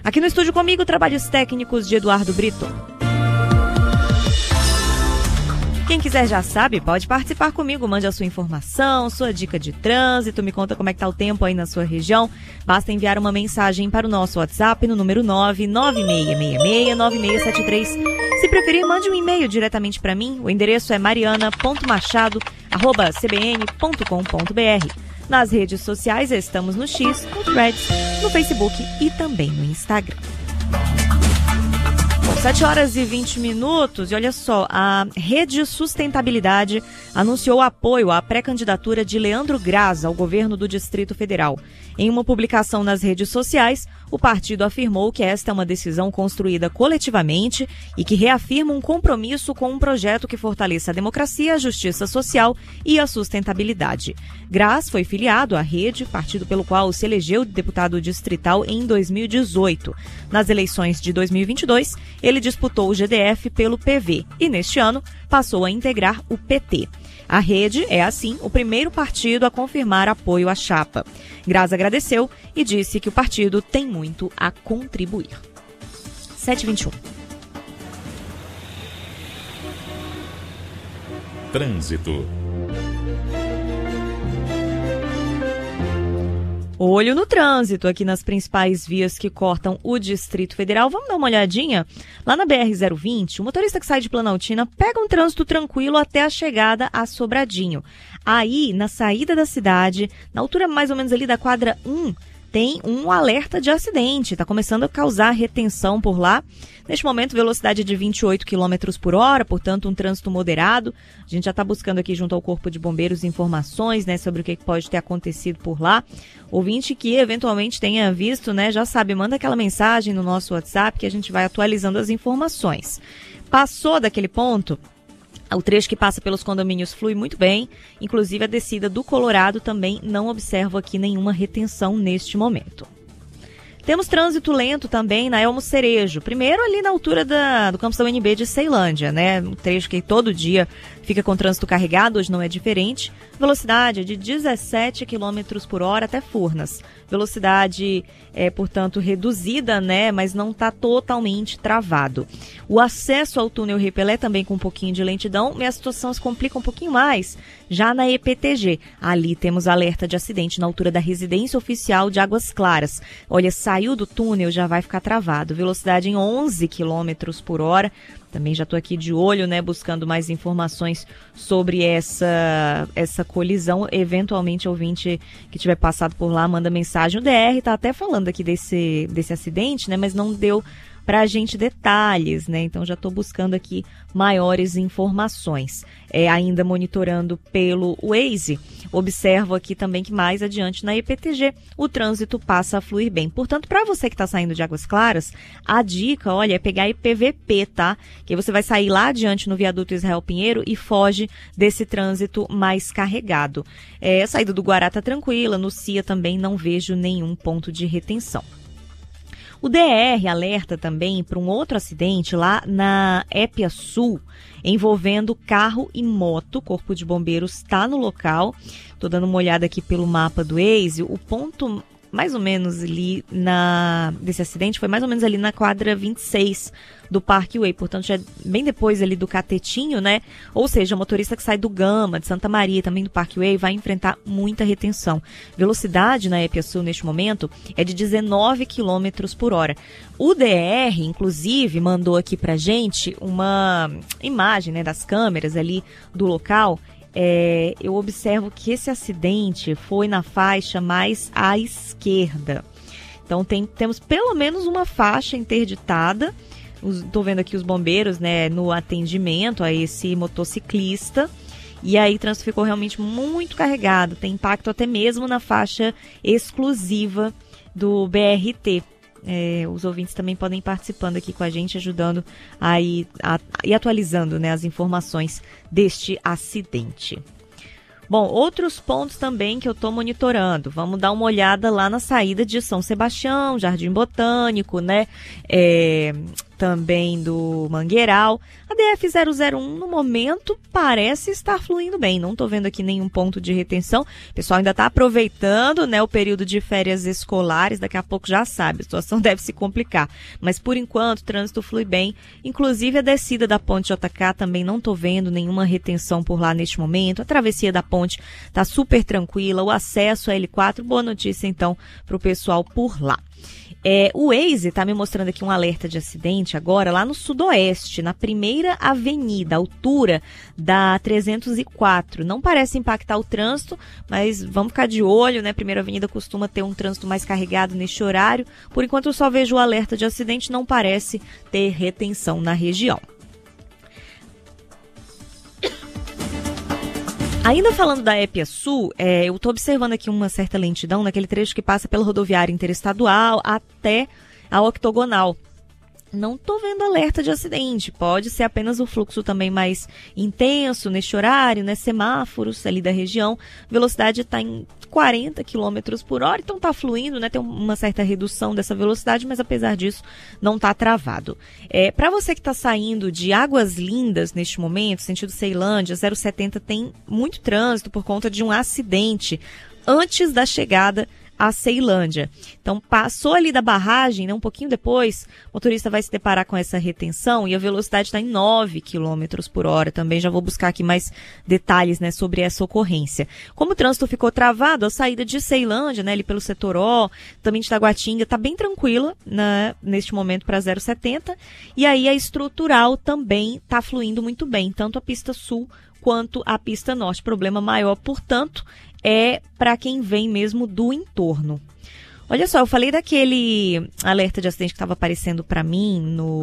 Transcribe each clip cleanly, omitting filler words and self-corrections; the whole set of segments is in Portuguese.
Aqui no estúdio comigo, trabalhos técnicos de Eduardo Brito. Quem quiser já sabe, pode participar comigo, mande a sua informação, sua dica de trânsito, me conta como é que tá o tempo aí na sua região. Basta enviar uma mensagem para o nosso WhatsApp no número 996669673. Se preferir, mande um e-mail diretamente para mim, o endereço é mariana.machado@cbn.com.br. Nas redes sociais estamos no X, no Threads, no Facebook e também no Instagram. 7h20, e olha só, a Rede Sustentabilidade anunciou apoio à pré-candidatura de Leandro Graça ao governo do Distrito Federal. Em uma publicação nas redes sociais, o partido afirmou que esta é uma decisão construída coletivamente e que reafirma um compromisso com um projeto que fortaleça a democracia, a justiça social e a sustentabilidade. Graça foi filiado à Rede, partido pelo qual se elegeu deputado distrital em 2018. Nas eleições de 2022, ele disputou o GDF pelo PV e, neste ano, passou a integrar o PT. A Rede é, assim, o primeiro partido a confirmar apoio à chapa. Graça agradeceu e disse que o partido tem muito a contribuir. 7h21. Trânsito. Olho no trânsito aqui nas principais vias que cortam o Distrito Federal. Vamos dar uma olhadinha? Lá na BR-020, o motorista que sai de Planaltina pega um trânsito tranquilo até a chegada a Sobradinho. Aí, na saída da cidade, na altura mais ou menos ali da quadra 1, tem um alerta de acidente. Está começando a causar retenção por lá. Neste momento, velocidade de 28 km por hora, portanto, um trânsito moderado. A gente já está buscando aqui junto ao Corpo de Bombeiros informações, né, sobre o que pode ter acontecido por lá. Ouvinte que eventualmente tenha visto, né, já sabe, manda aquela mensagem no nosso WhatsApp que a gente vai atualizando as informações. Passou daquele ponto, o trecho que passa pelos condomínios flui muito bem, inclusive a descida do Colorado também não observo aqui nenhuma retenção neste momento. Temos trânsito lento também na Elmo Cerejo, primeiro ali na altura do campus da UNB de Ceilândia, né? Um trecho que todo dia fica com trânsito carregado, hoje não é diferente. Velocidade de 17 km por hora até Furnas. Velocidade portanto, reduzida, né? Mas não está totalmente travado. O acesso ao túnel Repelé também com um pouquinho de lentidão, e a situação se complica um pouquinho mais já na EPTG. Ali temos alerta de acidente na altura da residência oficial de Águas Claras. Olha, saiu do túnel, já vai ficar travado. Velocidade em 11 km por hora. Também já estou aqui de olho, né, buscando mais informações sobre essa colisão. Eventualmente, ouvinte que tiver passado por lá, manda mensagem. O DR está até falando aqui desse acidente, né, mas não deu para a gente detalhes, né? Então já estou buscando aqui maiores informações. Ainda monitorando pelo Waze, observo aqui também que mais adiante na EPTG o trânsito passa a fluir bem. Portanto, para você que está saindo de Águas Claras, a dica, olha, é pegar a IPVP, tá? Que aí você vai sair lá adiante no viaduto Israel Pinheiro e foge desse trânsito mais carregado. A saída do Guará tá tranquila, no CIA também não vejo nenhum ponto de retenção. O DR alerta também para um outro acidente lá na Épia Sul, envolvendo carro e moto. O Corpo de Bombeiros está no local. Estou dando uma olhada aqui pelo mapa do Waze. O ponto mais ou menos ali desse acidente foi mais ou menos ali na quadra 26 do Parkway, portanto já é bem depois ali do Catetinho, né? Ou seja, o motorista que sai do Gama, de Santa Maria, também do Parkway, vai enfrentar muita retenção. Velocidade na Épia Sul neste momento é de 19 km por hora. O DR, inclusive, mandou aqui pra gente uma imagem, né, das câmeras ali do local. Eu observo que esse acidente foi na faixa mais à esquerda. Então temos pelo menos uma faixa interditada. Estou vendo aqui os bombeiros, né, no atendimento a esse motociclista. E aí o trânsito ficou realmente muito carregado. Tem impacto até mesmo na faixa exclusiva do BRT. Os ouvintes também podem ir participando aqui com a gente, ajudando e atualizando, né, as informações deste acidente. Bom, outros pontos também que eu estou monitorando. Vamos dar uma olhada lá na saída de São Sebastião, Jardim Botânico, né? também do Mangueiral. A DF-001, no momento, parece estar fluindo bem. Não estou vendo aqui nenhum ponto de retenção. O pessoal ainda está aproveitando, né, o período de férias escolares. Daqui a pouco já sabe, a situação deve se complicar. Mas, por enquanto, o trânsito flui bem. Inclusive, a descida da ponte JK também não estou vendo nenhuma retenção por lá neste momento. A travessia da ponte está super tranquila. O acesso à L4, boa notícia, então, para o pessoal por lá. O Waze está me mostrando aqui um alerta de acidente agora lá no sudoeste, na primeira avenida, altura da 304. Não parece impactar o trânsito, mas vamos ficar de olho, né? Primeira avenida costuma ter um trânsito mais carregado neste horário. Por enquanto eu só vejo o alerta de acidente, não parece ter retenção na região. Ainda falando da EpiaSul, eu estou observando aqui uma certa lentidão naquele trecho que passa pela rodoviária interestadual até a octogonal. Não estou vendo alerta de acidente, pode ser apenas o fluxo também mais intenso neste horário, né? Semáforos ali da região, velocidade está em 40 km por hora, então está fluindo, né? Tem uma certa redução dessa velocidade, mas apesar disso não está travado. Para você que está saindo de Águas Lindas neste momento, sentido Ceilândia, 070 tem muito trânsito por conta de um acidente antes da chegada a Ceilândia. Então, passou ali da barragem, né, um pouquinho depois, o motorista vai se deparar com essa retenção e a velocidade está em 9 km por hora. Também já vou buscar aqui mais detalhes, né, sobre essa ocorrência. Como o trânsito ficou travado, a saída de Ceilândia, né, ali pelo setor O, também de Taguatinga, está bem tranquila, né, neste momento para 070. E aí a estrutural também está fluindo muito bem, tanto a pista sul quanto a pista norte. Problema maior, portanto, é para quem vem mesmo do entorno. Olha só, eu falei daquele alerta de acidente que estava aparecendo para mim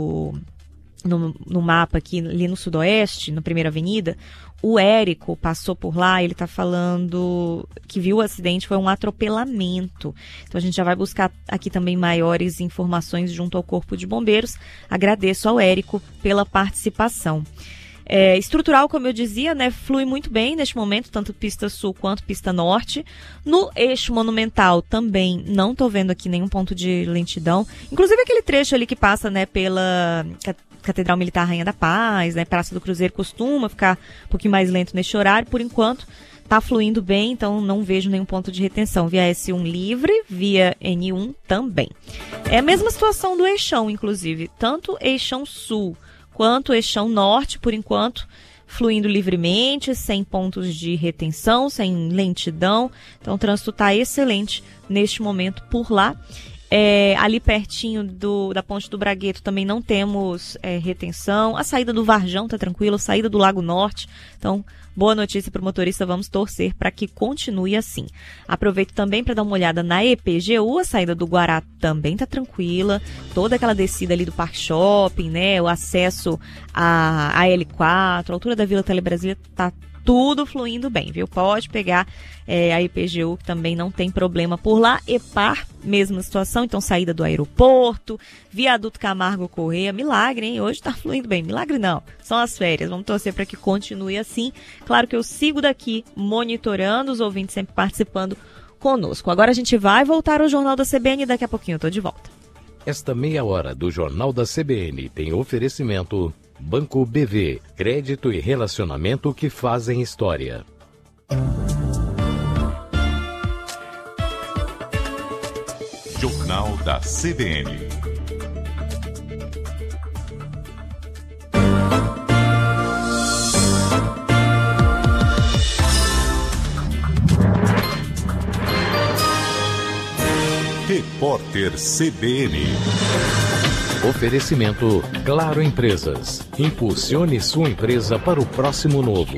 no mapa aqui, ali no sudoeste, na primeira avenida. O Érico passou por lá, ele está falando que viu o acidente, foi um atropelamento. Então a gente já vai buscar aqui também maiores informações junto ao Corpo de Bombeiros. Agradeço ao Érico pela participação. Estrutural, como eu dizia, né, flui muito bem neste momento, tanto pista sul quanto pista norte. No eixo monumental também não estou vendo aqui nenhum ponto de lentidão. Inclusive aquele trecho ali que passa, né, pela Catedral Militar Rainha da Paz, né, Praça do Cruzeiro, costuma ficar um pouquinho mais lento neste horário. Por enquanto está fluindo bem, então não vejo nenhum ponto de retenção. Via S1 livre, via N1 também. É a mesma situação do eixão, inclusive, tanto eixão sul quanto o eixão norte, por enquanto, fluindo livremente, sem pontos de retenção, sem lentidão. Então, o trânsito está excelente neste momento por lá. Ali pertinho da Ponte do Bragueto também não temos retenção. A saída do Varjão está tranquila, a saída do Lago Norte. Então, boa notícia para o motorista, vamos torcer para que continue assim. Aproveito também para dar uma olhada na EPGU, a saída do Guará também está tranquila. Toda aquela descida ali do Parque Shopping, né, o acesso à L4, a altura da Vila Telebrasília está tudo fluindo bem, viu? Pode pegar a IPGU, que também não tem problema por lá. EPAR, mesma situação, então saída do aeroporto, Viaduto Camargo Corrêa, milagre, hein? Hoje tá fluindo bem, milagre não, são as férias, vamos torcer para que continue assim. Claro que eu sigo daqui monitorando, os ouvintes sempre participando conosco. Agora a gente vai voltar ao Jornal da CBN e daqui a pouquinho eu tô de volta. Esta meia hora do Jornal da CBN tem oferecimento Banco BV, crédito e relacionamento que fazem história. Jornal da CBN. Repórter CBN. Oferecimento Claro Empresas. Impulsione sua empresa para o próximo novo.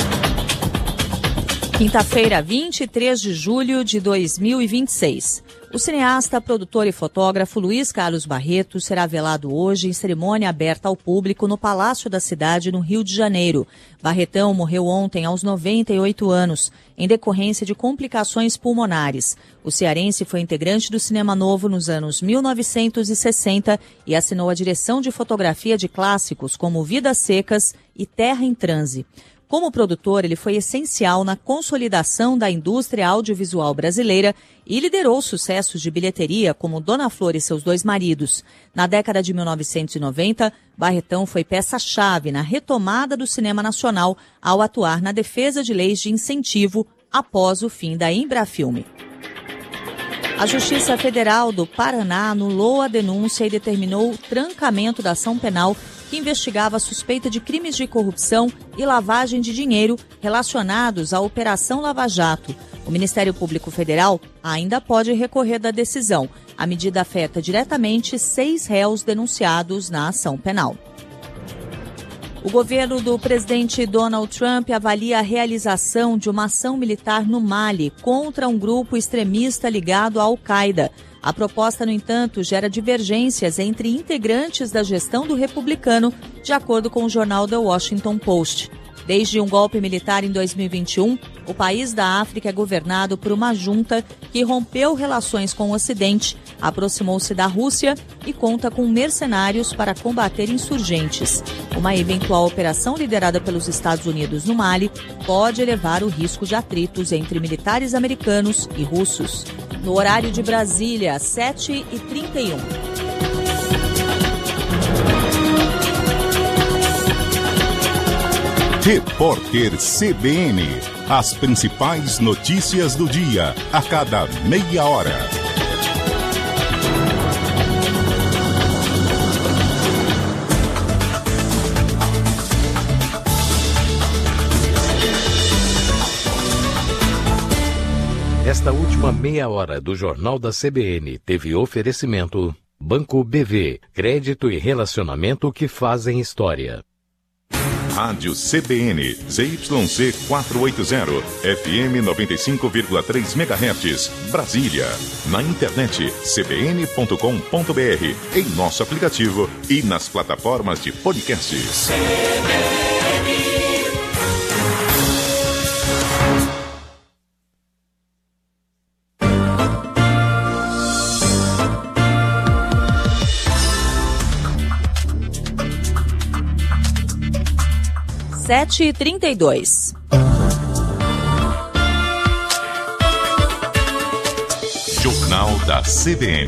Quinta-feira, 23 de julho de 2026. O cineasta, produtor e fotógrafo Luiz Carlos Barreto será velado hoje em cerimônia aberta ao público no Palácio da Cidade, no Rio de Janeiro. Barretão morreu ontem aos 98 anos, em decorrência de complicações pulmonares. O cearense foi integrante do Cinema Novo nos anos 1960 e assinou a direção de fotografia de clássicos como Vidas Secas e Terra em Transe. Como produtor, ele foi essencial na consolidação da indústria audiovisual brasileira e liderou sucessos de bilheteria como Dona Flor e seus dois maridos. Na década de 1990, Barretão foi peça-chave na retomada do cinema nacional ao atuar na defesa de leis de incentivo após o fim da Embrafilme. A Justiça Federal do Paraná anulou a denúncia e determinou o trancamento da ação penal que investigava a suspeita de crimes de corrupção e lavagem de dinheiro relacionados à Operação Lava Jato. O Ministério Público Federal ainda pode recorrer da decisão. A medida afeta diretamente 6 réus denunciados na ação penal. O governo do presidente Donald Trump avalia a realização de uma ação militar no Mali contra um grupo extremista ligado à Al-Qaeda. A proposta, no entanto, gera divergências entre integrantes da gestão do republicano, de acordo com o jornal The Washington Post. Desde um golpe militar em 2021, o país da África é governado por uma junta que rompeu relações com o Ocidente, aproximou-se da Rússia e conta com mercenários para combater insurgentes. Uma eventual operação liderada pelos Estados Unidos no Mali pode elevar o risco de atritos entre militares americanos e russos. No horário de Brasília, 7h31. Repórter CBN. As principais notícias do dia, a cada meia hora. Esta última meia hora do Jornal da CBN teve oferecimento Banco BV, crédito e relacionamento que fazem história. Rádio CBN, ZYC 480, FM 95,3 MHz, Brasília. Na internet, cbn.com.br, em nosso aplicativo e nas plataformas de podcasts. Sete e 32. Jornal da CBN.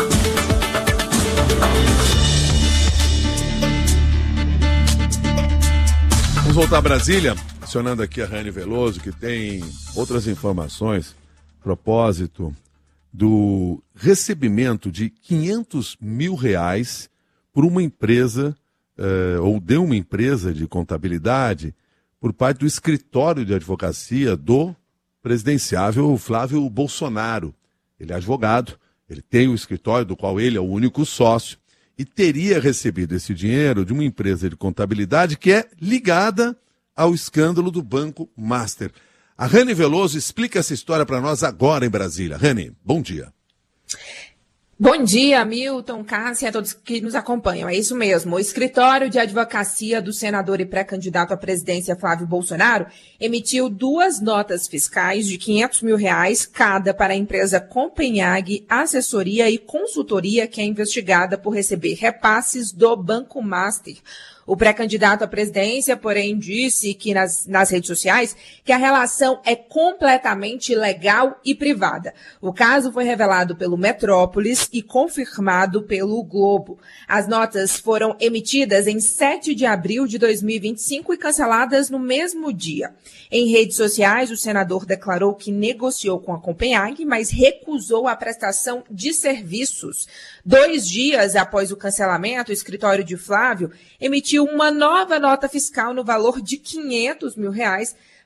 Vamos voltar a Brasília, acionando aqui a Rani Veloso, que tem outras informações a propósito do recebimento de R$500 mil por uma empresa ou de uma empresa de contabilidade por parte do escritório de advocacia do presidenciável Flávio Bolsonaro. Ele é advogado, ele tem o escritório do qual ele é o único sócio e teria recebido esse dinheiro de uma empresa de contabilidade que é ligada ao escândalo do Banco Master. A Rani Veloso explica essa história para nós agora em Brasília. Rani, bom dia. Bom dia, Milton, Cássia e a todos que nos acompanham. É isso mesmo. O escritório de advocacia do senador e pré-candidato à presidência Flávio Bolsonaro emitiu 2 notas fiscais de R$500 mil cada para a empresa Copenhague Assessoria e Consultoria, que é investigada por receber repasses do Banco Master. O pré-candidato à presidência, porém, disse que nas redes sociais que a relação é completamente legal e privada. O caso foi revelado pelo Metrópolis e confirmado pelo Globo. As notas foram emitidas em 7 de abril de 2025 e canceladas no mesmo dia. Em redes sociais, o senador declarou que negociou com a Copenhague, mas recusou a prestação de serviços. 2 dias após o cancelamento, o escritório de Flávio emitiu uma nova nota fiscal no valor de R$500 mil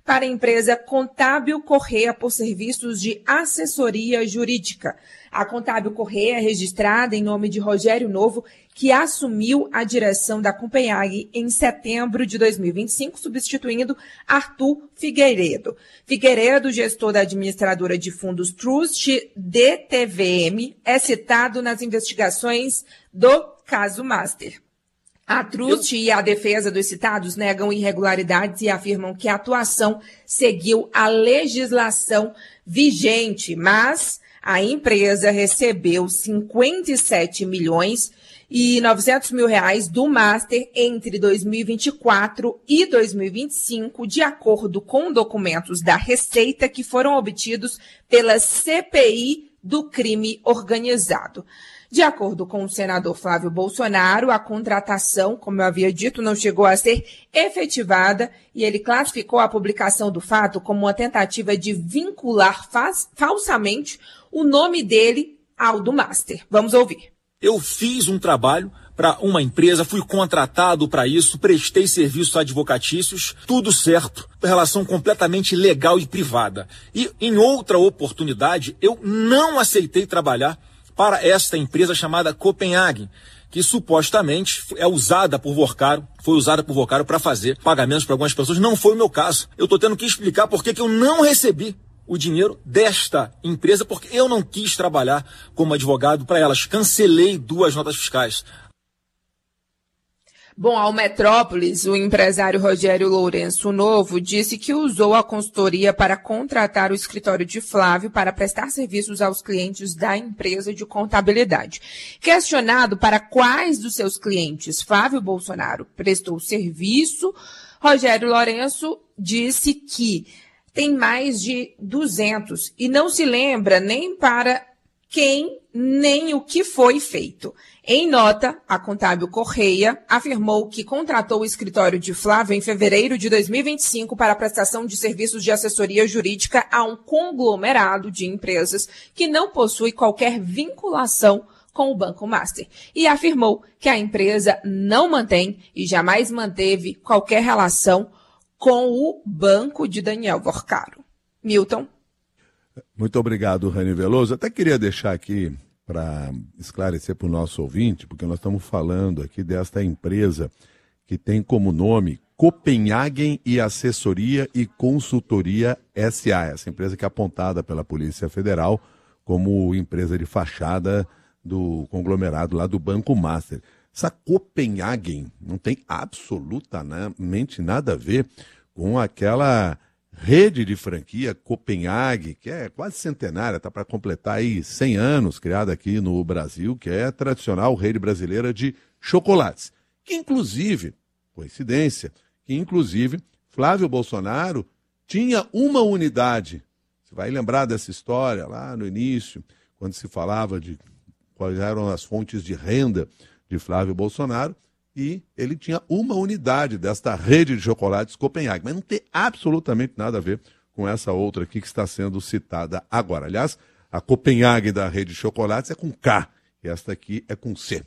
para a empresa Contábil Correia por serviços de assessoria jurídica. A Contábil Correia é registrada em nome de Rogério Novo, que assumiu a direção da Copenhague em setembro de 2025, substituindo Arthur Figueiredo. Figueiredo, gestor da administradora de fundos Trust DTVM, é citado nas investigações do caso Master. A Trust e a defesa dos citados negam irregularidades e afirmam que a atuação seguiu a legislação vigente, mas a empresa recebeu 57 milhões e 900 mil reais do Master entre 2024 e 2025, de acordo com documentos da Receita que foram obtidos pela CPI do crime organizado. De acordo com o senador Flávio Bolsonaro, a contratação, como eu havia dito, não chegou a ser efetivada e ele classificou a publicação do fato como uma tentativa de vincular falsamente o nome dele ao do Master. Vamos ouvir. Eu fiz um trabalho para uma empresa, fui contratado para isso, prestei serviços advocatícios, tudo certo, relação completamente legal e privada. E em outra oportunidade, eu não aceitei trabalhar para esta empresa chamada Copenhague, que supostamente é usada por Vocaro, foi usada por Vocaro para fazer pagamentos para algumas pessoas. Não foi o meu caso. Eu estou tendo que explicar por que eu não recebi o dinheiro desta empresa, porque eu não quis trabalhar como advogado para elas. Cancelei 2 notas fiscais. Bom, ao Metrópolis, o empresário Rogério Lourenço Novo disse que usou a consultoria para contratar o escritório de Flávio para prestar serviços aos clientes da empresa de contabilidade. Questionado para quais dos seus clientes Flávio Bolsonaro prestou serviço, Rogério Lourenço disse que tem mais de 200 e não se lembra nem para quem nem o que foi feito. Em nota, a Contábil Correia afirmou que contratou o escritório de Flávio em fevereiro de 2025 para a prestação de serviços de assessoria jurídica a um conglomerado de empresas que não possui qualquer vinculação com o Banco Master. E afirmou que a empresa não mantém e jamais manteve qualquer relação com o banco de Daniel Vocaro. Milton. Muito obrigado, Rani Veloso. Até queria deixar aqui para esclarecer para o nosso ouvinte, porque nós estamos falando aqui desta empresa que tem como nome Copenhagen e Assessoria e Consultoria S.A. Essa empresa que é apontada pela Polícia Federal como empresa de fachada do conglomerado lá do Banco Master. Essa Copenhagen não tem absolutamente nada a ver com aquela rede de franquia Copenhague, que é quase centenária, está para completar aí 100 anos, criada aqui no Brasil, que é a tradicional rede brasileira de chocolates. Que inclusive, coincidência, Flávio Bolsonaro tinha uma unidade. Você vai lembrar dessa história lá no início, quando se falava de quais eram as fontes de renda de Flávio Bolsonaro, e ele tinha uma unidade desta rede de chocolates Copenhague, mas não tem absolutamente nada a ver com essa outra aqui que está sendo citada agora. Aliás, a Copenhague da rede de chocolates é com K, e esta aqui é com C.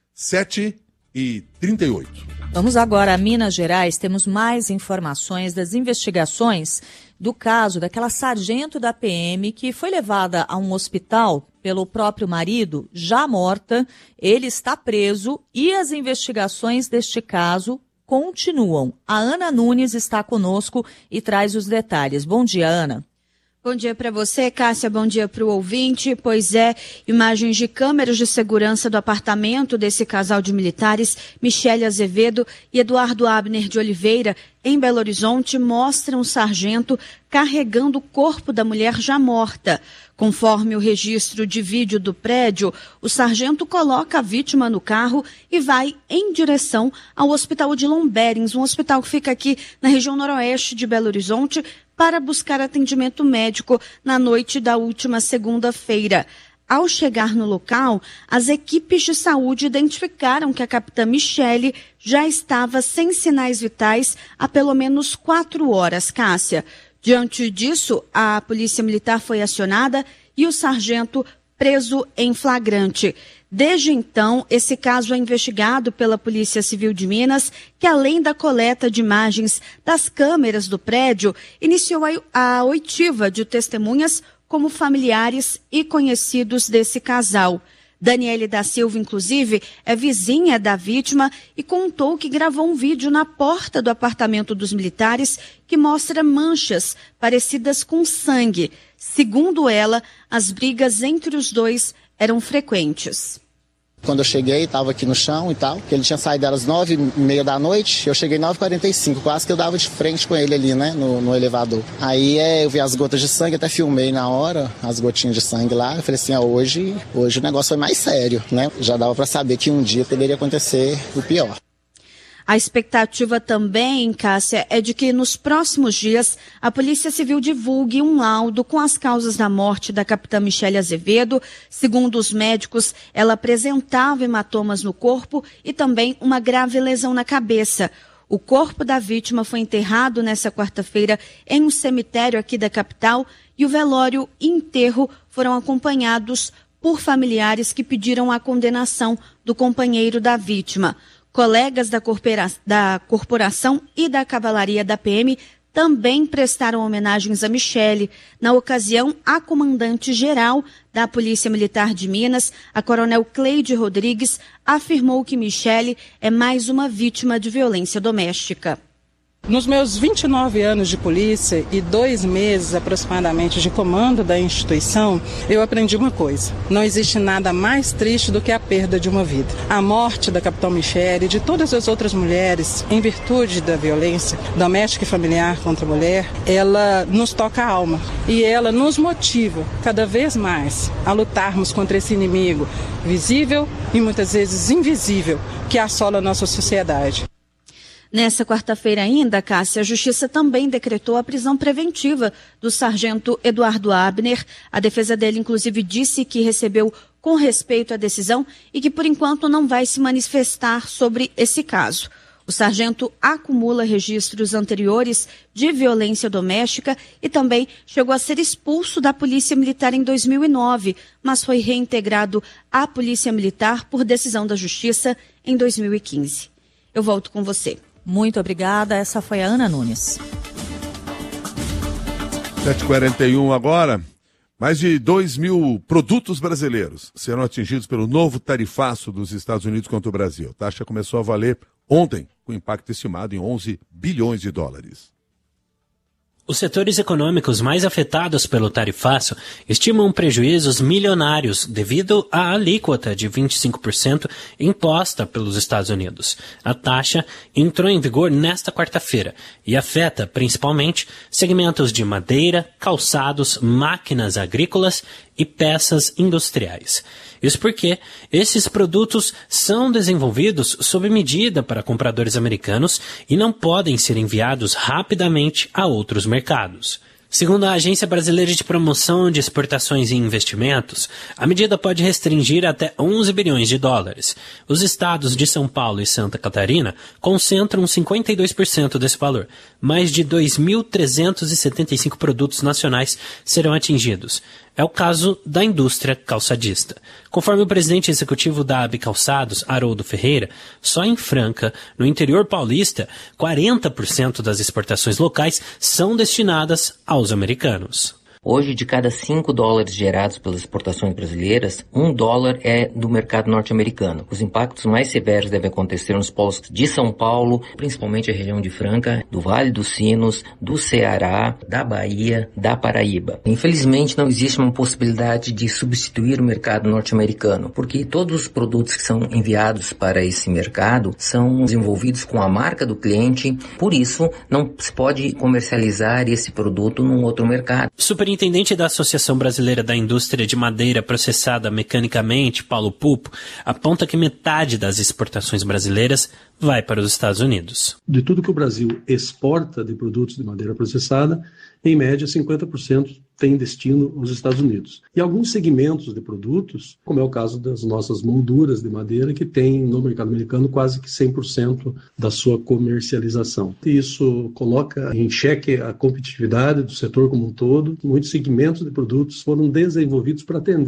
7h38. Vamos agora a Minas Gerais, temos mais informações das investigações do caso daquela sargento da PM que foi levada a um hospital pelo próprio marido, já morta. Ele está preso e as investigações deste caso continuam. A Ana Nunes está conosco e traz os detalhes. Bom dia, Ana. Bom dia para você, Cássia. Bom dia para o ouvinte. Pois é, imagens de câmeras de segurança do apartamento desse casal de militares, Michele Azevedo e Eduardo Abner de Oliveira, em Belo Horizonte, mostram o sargento carregando o corpo da mulher já morta. Conforme o registro de vídeo do prédio, o sargento coloca a vítima no carro e vai em direção ao Hospital de Lomberens, um hospital que fica aqui na região noroeste de Belo Horizonte, para buscar atendimento médico na noite da última segunda-feira. Ao chegar no local, as equipes de saúde identificaram que a capitã Michele já estava sem sinais vitais há pelo menos 4 horas, Cássia. Diante disso, a polícia militar foi acionada e o sargento preso em flagrante. Desde então, esse caso é investigado pela Polícia Civil de Minas, que além da coleta de imagens das câmeras do prédio, iniciou a oitiva de testemunhas como familiares e conhecidos desse casal. Daniele da Silva, inclusive, é vizinha da vítima e contou que gravou um vídeo na porta do apartamento dos militares que mostra manchas parecidas com sangue. Segundo ela, as brigas entre os dois eram frequentes. Quando eu cheguei, estava aqui no chão e tal, que ele tinha saído às 9h30 da noite, eu cheguei 9h45, quase que eu dava de frente com ele ali, né, no elevador. Aí eu vi as gotas de sangue, até filmei na hora, as gotinhas de sangue lá, eu falei assim, hoje o negócio foi mais sério, né, já dava para saber que um dia poderia acontecer o pior. A expectativa também, Cássia, é de que nos próximos dias a Polícia Civil divulgue um laudo com as causas da morte da capitã Michele Azevedo. Segundo os médicos, ela apresentava hematomas no corpo e também uma grave lesão na cabeça. O corpo da vítima foi enterrado nesta quarta-feira em um cemitério aqui da capital e o velório e enterro foram acompanhados por familiares que pediram a condenação do companheiro da vítima. Colegas da corporação e da cavalaria da PM também prestaram homenagens a Michele. Na ocasião, a comandante-geral da Polícia Militar de Minas, a coronel Cleide Rodrigues, afirmou que Michele é mais uma vítima de violência doméstica. Nos meus 29 anos de polícia e 2 meses aproximadamente de comando da instituição, eu aprendi uma coisa. Não existe nada mais triste do que a perda de uma vida. A morte da capitã Michele e de todas as outras mulheres, em virtude da violência doméstica e familiar contra a mulher, ela nos toca a alma e ela nos motiva cada vez mais a lutarmos contra esse inimigo visível e muitas vezes invisível que assola a nossa sociedade. Nessa quarta-feira ainda, Cássia, a Justiça também decretou a prisão preventiva do sargento Eduardo Abner. A defesa dele, inclusive, disse que recebeu com respeito a decisão e que, por enquanto, não vai se manifestar sobre esse caso. O sargento acumula registros anteriores de violência doméstica e também chegou a ser expulso da Polícia Militar em 2009, mas foi reintegrado à Polícia Militar por decisão da Justiça em 2015. Eu volto com você. Muito obrigada. Essa foi a Ana Nunes. 7h41 agora. Mais de 2 mil produtos brasileiros serão atingidos pelo novo tarifaço dos Estados Unidos contra o Brasil. A taxa começou a valer ontem, com impacto estimado em 11 bilhões de dólares. Os setores econômicos mais afetados pelo tarifaço estimam prejuízos milionários devido à alíquota de 25% imposta pelos Estados Unidos. A taxa entrou em vigor nesta quarta-feira e afeta principalmente segmentos de madeira, calçados, máquinas agrícolas e peças industriais. Isso porque esses produtos são desenvolvidos sob medida para compradores americanos e não podem ser enviados rapidamente a outros mercados. Segundo a Agência Brasileira de Promoção de Exportações e Investimentos, a medida pode restringir até 11 bilhões de dólares. Os estados de São Paulo e Santa Catarina concentram 52% desse valor. Mais de 2.375 produtos nacionais serão atingidos. É o caso da indústria calçadista. Conforme o presidente executivo da AB Calçados, Haroldo Ferreira, só em Franca, no interior paulista, 40% das exportações locais são destinadas aos americanos. Hoje, de cada $5 gerados pelas exportações brasileiras, $1 é do mercado norte-americano. Os impactos mais severos devem acontecer nos polos de São Paulo, principalmente a região de Franca, do Vale dos Sinos, do Ceará, da Bahia, da Paraíba. Infelizmente, não existe uma possibilidade de substituir o mercado norte-americano, porque todos os produtos que são enviados para esse mercado são desenvolvidos com a marca do cliente, por isso não se pode comercializar esse produto num outro mercado. Superintendente da Associação Brasileira da Indústria de Madeira Processada Mecanicamente, Paulo Pupo, aponta que metade das exportações brasileiras vai para os Estados Unidos. De tudo que o Brasil exporta de produtos de madeira processada, em média 50% tem destino aos Estados Unidos. E alguns segmentos de produtos, como é o caso das nossas molduras de madeira, que tem no mercado americano quase que 100% da sua comercialização. E isso coloca em xeque a competitividade do setor como um todo. Muitos segmentos de produtos foram desenvolvidos para atender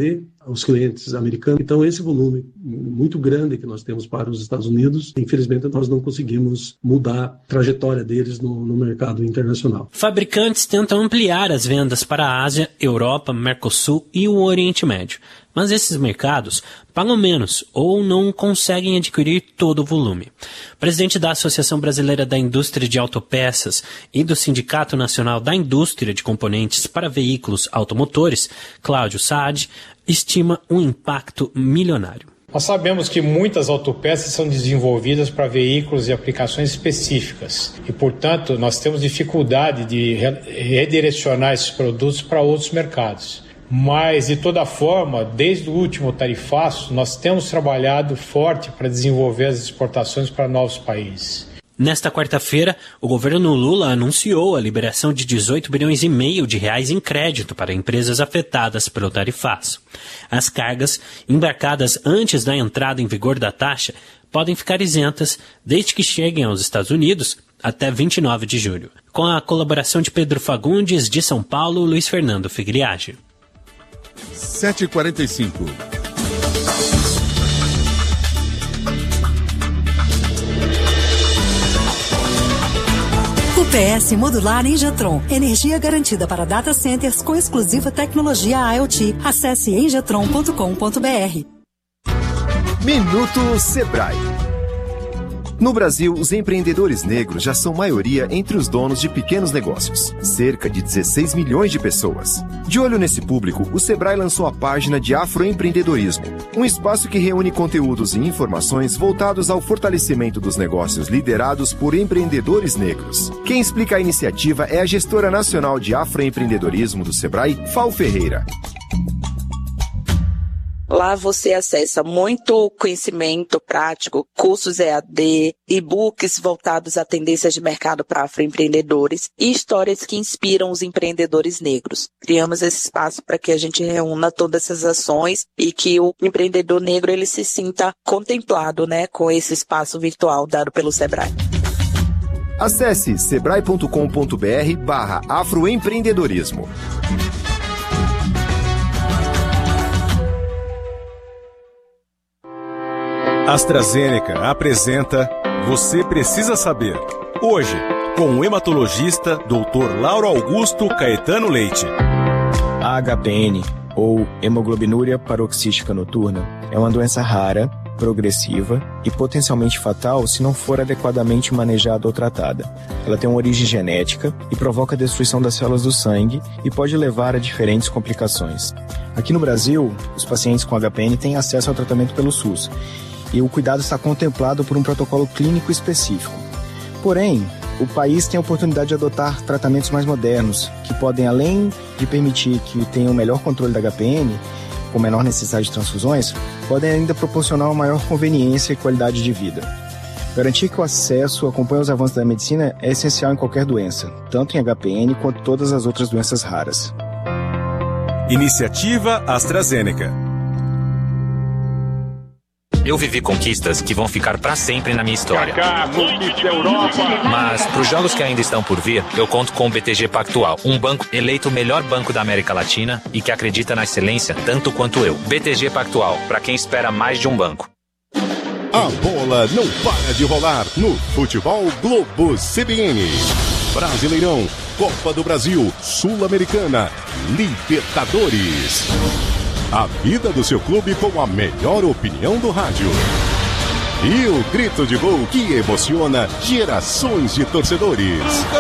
aos clientes americanos. Então, esse volume muito grande que nós temos para os Estados Unidos, infelizmente, nós não conseguimos mudar a trajetória deles no mercado internacional. Fabricantes tentam ampliar as vendas para a Ásia, Europa, Mercosul e o Oriente Médio. Mas esses mercados pagam menos ou não conseguem adquirir todo o volume. O presidente da Associação Brasileira da Indústria de Autopeças e do Sindicato Nacional da Indústria de Componentes para Veículos Automotores, Cláudio Saad, estima um impacto milionário. Nós sabemos que muitas autopeças são desenvolvidas para veículos e aplicações específicas e, portanto, nós temos dificuldade de redirecionar esses produtos para outros mercados. Mas, de toda forma, desde o último tarifaço, nós temos trabalhado forte para desenvolver as exportações para novos países. Nesta quarta-feira, o governo Lula anunciou a liberação de 18 bilhões e meio de reais em crédito para empresas afetadas pelo tarifaço. As cargas, embarcadas antes da entrada em vigor da taxa, podem ficar isentas desde que cheguem aos Estados Unidos até 29 de julho. Com a colaboração de Pedro Fagundes, de São Paulo, Luiz Fernando Figriage. 7h45. UPS modular Engetron. Energia garantida para data centers com exclusiva tecnologia IoT. Acesse engetron.com.br. Minuto Sebrae. No Brasil, os empreendedores negros já são maioria entre os donos de pequenos negócios, cerca de 16 milhões de pessoas. De olho nesse público, o Sebrae lançou a página de Afroempreendedorismo, um espaço que reúne conteúdos e informações voltados ao fortalecimento dos negócios liderados por empreendedores negros. Quem explica a iniciativa é a gestora nacional de Afroempreendedorismo do Sebrae, Fal Ferreira. Lá você acessa muito conhecimento prático, cursos EAD, e-books voltados a tendências de mercado para afroempreendedores e histórias que inspiram os empreendedores negros. Criamos esse espaço para que a gente reúna todas essas ações e que o empreendedor negro ele se sinta contemplado, né, com esse espaço virtual dado pelo Sebrae. Acesse sebrae.com.br/afroempreendedorismo. AstraZeneca apresenta Você Precisa Saber. Hoje, com o hematologista Dr. Lauro Augusto Caetano Leite. A HPN, ou hemoglobinúria paroxística noturna, é uma doença rara, progressiva e potencialmente fatal se não for adequadamente manejada ou tratada. Ela tem uma origem genética e provoca a destruição das células do sangue e pode levar a diferentes complicações. Aqui no Brasil, os pacientes com HPN têm acesso ao tratamento pelo SUS, e o cuidado está contemplado por um protocolo clínico específico. Porém, o país tem a oportunidade de adotar tratamentos mais modernos, que podem, além de permitir que tenha um melhor controle da HPN, com menor necessidade de transfusões, podem ainda proporcionar uma maior conveniência e qualidade de vida. Garantir que o acesso acompanhe os avanços da medicina é essencial em qualquer doença, tanto em HPN quanto todas as outras doenças raras. Iniciativa AstraZeneca. Eu vivi conquistas que vão ficar pra sempre na minha história. Mas pros jogos que ainda estão por vir, eu conto com o BTG Pactual, um banco eleito o melhor banco da América Latina e que acredita na excelência tanto quanto eu. BTG Pactual, pra quem espera mais de um banco. A bola não para de rolar no Futebol Globo CBN. Brasileirão, Copa do Brasil, Sul-Americana, Libertadores. A vida do seu clube com a melhor opinião do rádio. E o grito de gol que emociona gerações de torcedores.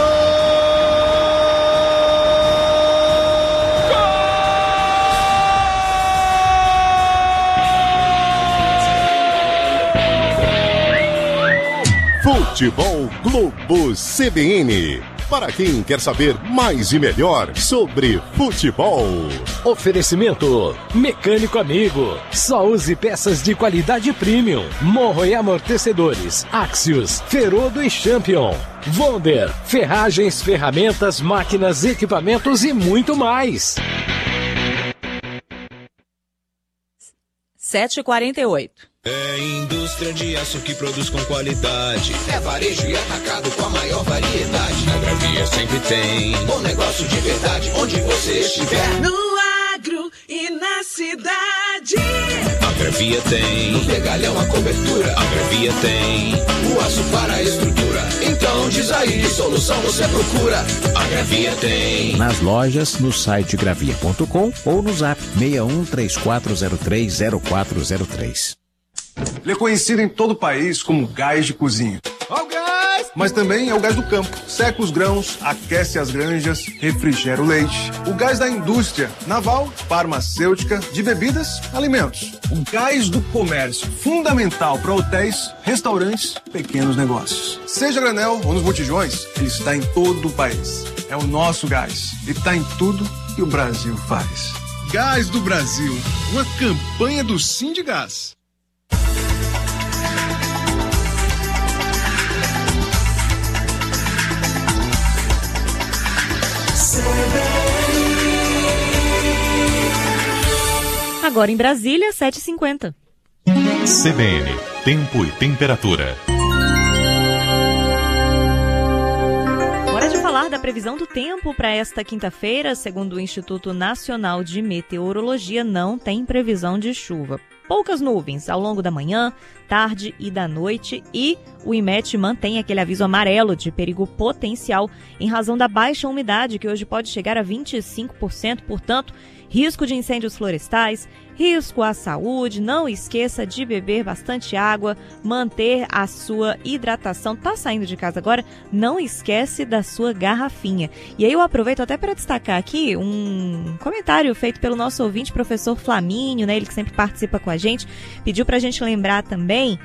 Futebol Globo CBN. Para quem quer saber mais e melhor sobre futebol. Oferecimento Mecânico Amigo. Só use peças de qualidade premium. Morro e amortecedores. Axios, Ferodo e Champion. Wonder, ferragens, ferramentas, máquinas, equipamentos e muito mais. 7h48. É indústria de aço que produz com qualidade. É varejo e atacado com a maior variedade. Na Gravia sempre tem bom negócio de verdade, onde você estiver. No agro e na cidade. A Gravia tem no regalhão a cobertura. A Gravia tem o aço para a estrutura. Então diz aí que solução você procura. A Gravia tem nas lojas, no site gravia.com ou no zap 6134030403. Ele é conhecido em todo o país como gás de cozinha. Ó o gás! Mas também é o gás do campo. Seca os grãos, aquece as granjas, refrigera o leite. O gás da indústria naval, farmacêutica, de bebidas, alimentos. O gás do comércio, fundamental para hotéis, restaurantes, pequenos negócios. Seja granel ou nos botijões, ele está em todo o país. É o nosso gás. E está em tudo que o Brasil faz. Gás do Brasil, uma campanha do Sindigás. Agora em Brasília, 7h50. CBN, tempo e temperatura. Hora de falar da previsão do tempo para esta quinta-feira. Segundo o Instituto Nacional de Meteorologia, não tem previsão de chuva. Poucas nuvens ao longo da manhã, tarde e da noite, e o IMET mantém aquele aviso amarelo de perigo potencial em razão da baixa umidade, que hoje pode chegar a 25%, portanto, risco de incêndios florestais, risco à saúde. Não esqueça de beber bastante água, manter a sua hidratação. Tá saindo de casa agora? Não esquece da sua garrafinha. E aí eu aproveito até para destacar aqui um comentário feito pelo nosso ouvinte, professor Flamínio, né? Ele que sempre participa com a gente, pediu para a gente lembrar também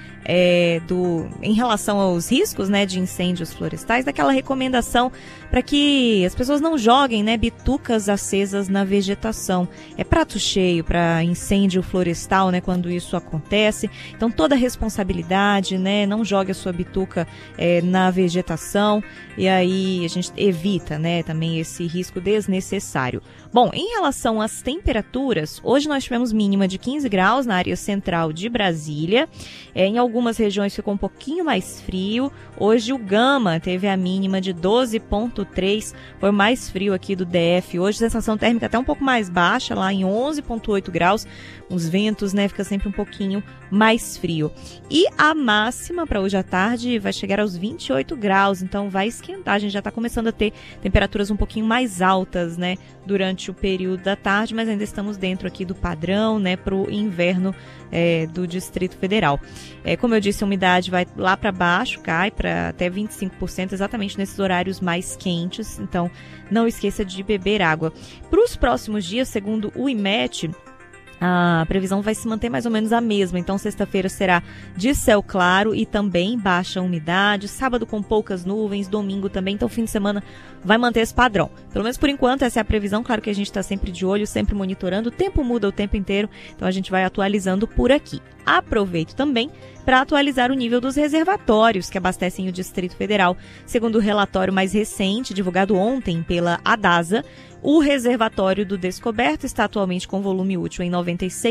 em relação aos riscos, né, de incêndios florestais, daquela recomendação para que as pessoas não joguem, né, bitucas acesas na vegetação. É prato cheio para incêndio florestal, né, quando isso acontece. Então toda a responsabilidade, né, não jogue a sua bituca na vegetação, e aí a gente evita, né, também esse risco desnecessário. Bom, em relação às temperaturas, hoje nós tivemos mínima de 15 graus na área central de Brasília. Em algumas regiões ficou um pouquinho mais frio. Hoje o Gama teve a mínima de 12,3, foi o mais frio aqui do DF. Hoje sensação térmica até um pouco mais baixa, lá em 11,8 graus. Os ventos, né, fica sempre um pouquinho mais frio. E a máxima para hoje à tarde vai chegar aos 28 graus, então vai esquentar. A gente já está começando a ter temperaturas um pouquinho mais altas, né, durante o período da tarde, mas ainda estamos dentro aqui do padrão, né, para o inverno do Distrito Federal. Como eu disse, a umidade vai lá para baixo, cai para até 25%, exatamente nesses horários mais quentes, então não esqueça de beber água. Para os próximos dias, segundo o IMET, a previsão vai se manter mais ou menos a mesma. Então, sexta-feira será de céu claro e também baixa umidade. Sábado com poucas nuvens, domingo também. Então, fim de semana vai manter esse padrão. Pelo menos por enquanto, essa é a previsão. Claro que a gente está sempre de olho, sempre monitorando. O tempo muda o tempo inteiro, então a gente vai atualizando por aqui. Aproveito também para atualizar o nível dos reservatórios que abastecem o Distrito Federal. Segundo o relatório mais recente, divulgado ontem pela ADASA, o reservatório do Descoberto está atualmente com volume útil em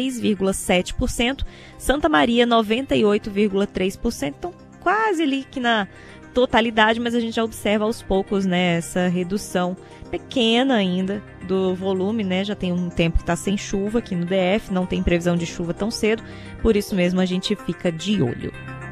96,7%, Santa Maria 98,3%, então quase ali que na totalidade, mas a gente já observa aos poucos, né, essa redução pequena ainda do volume, né? Já tem um tempo que está sem chuva aqui no DF, não tem previsão de chuva tão cedo, por isso mesmo a gente fica de olho.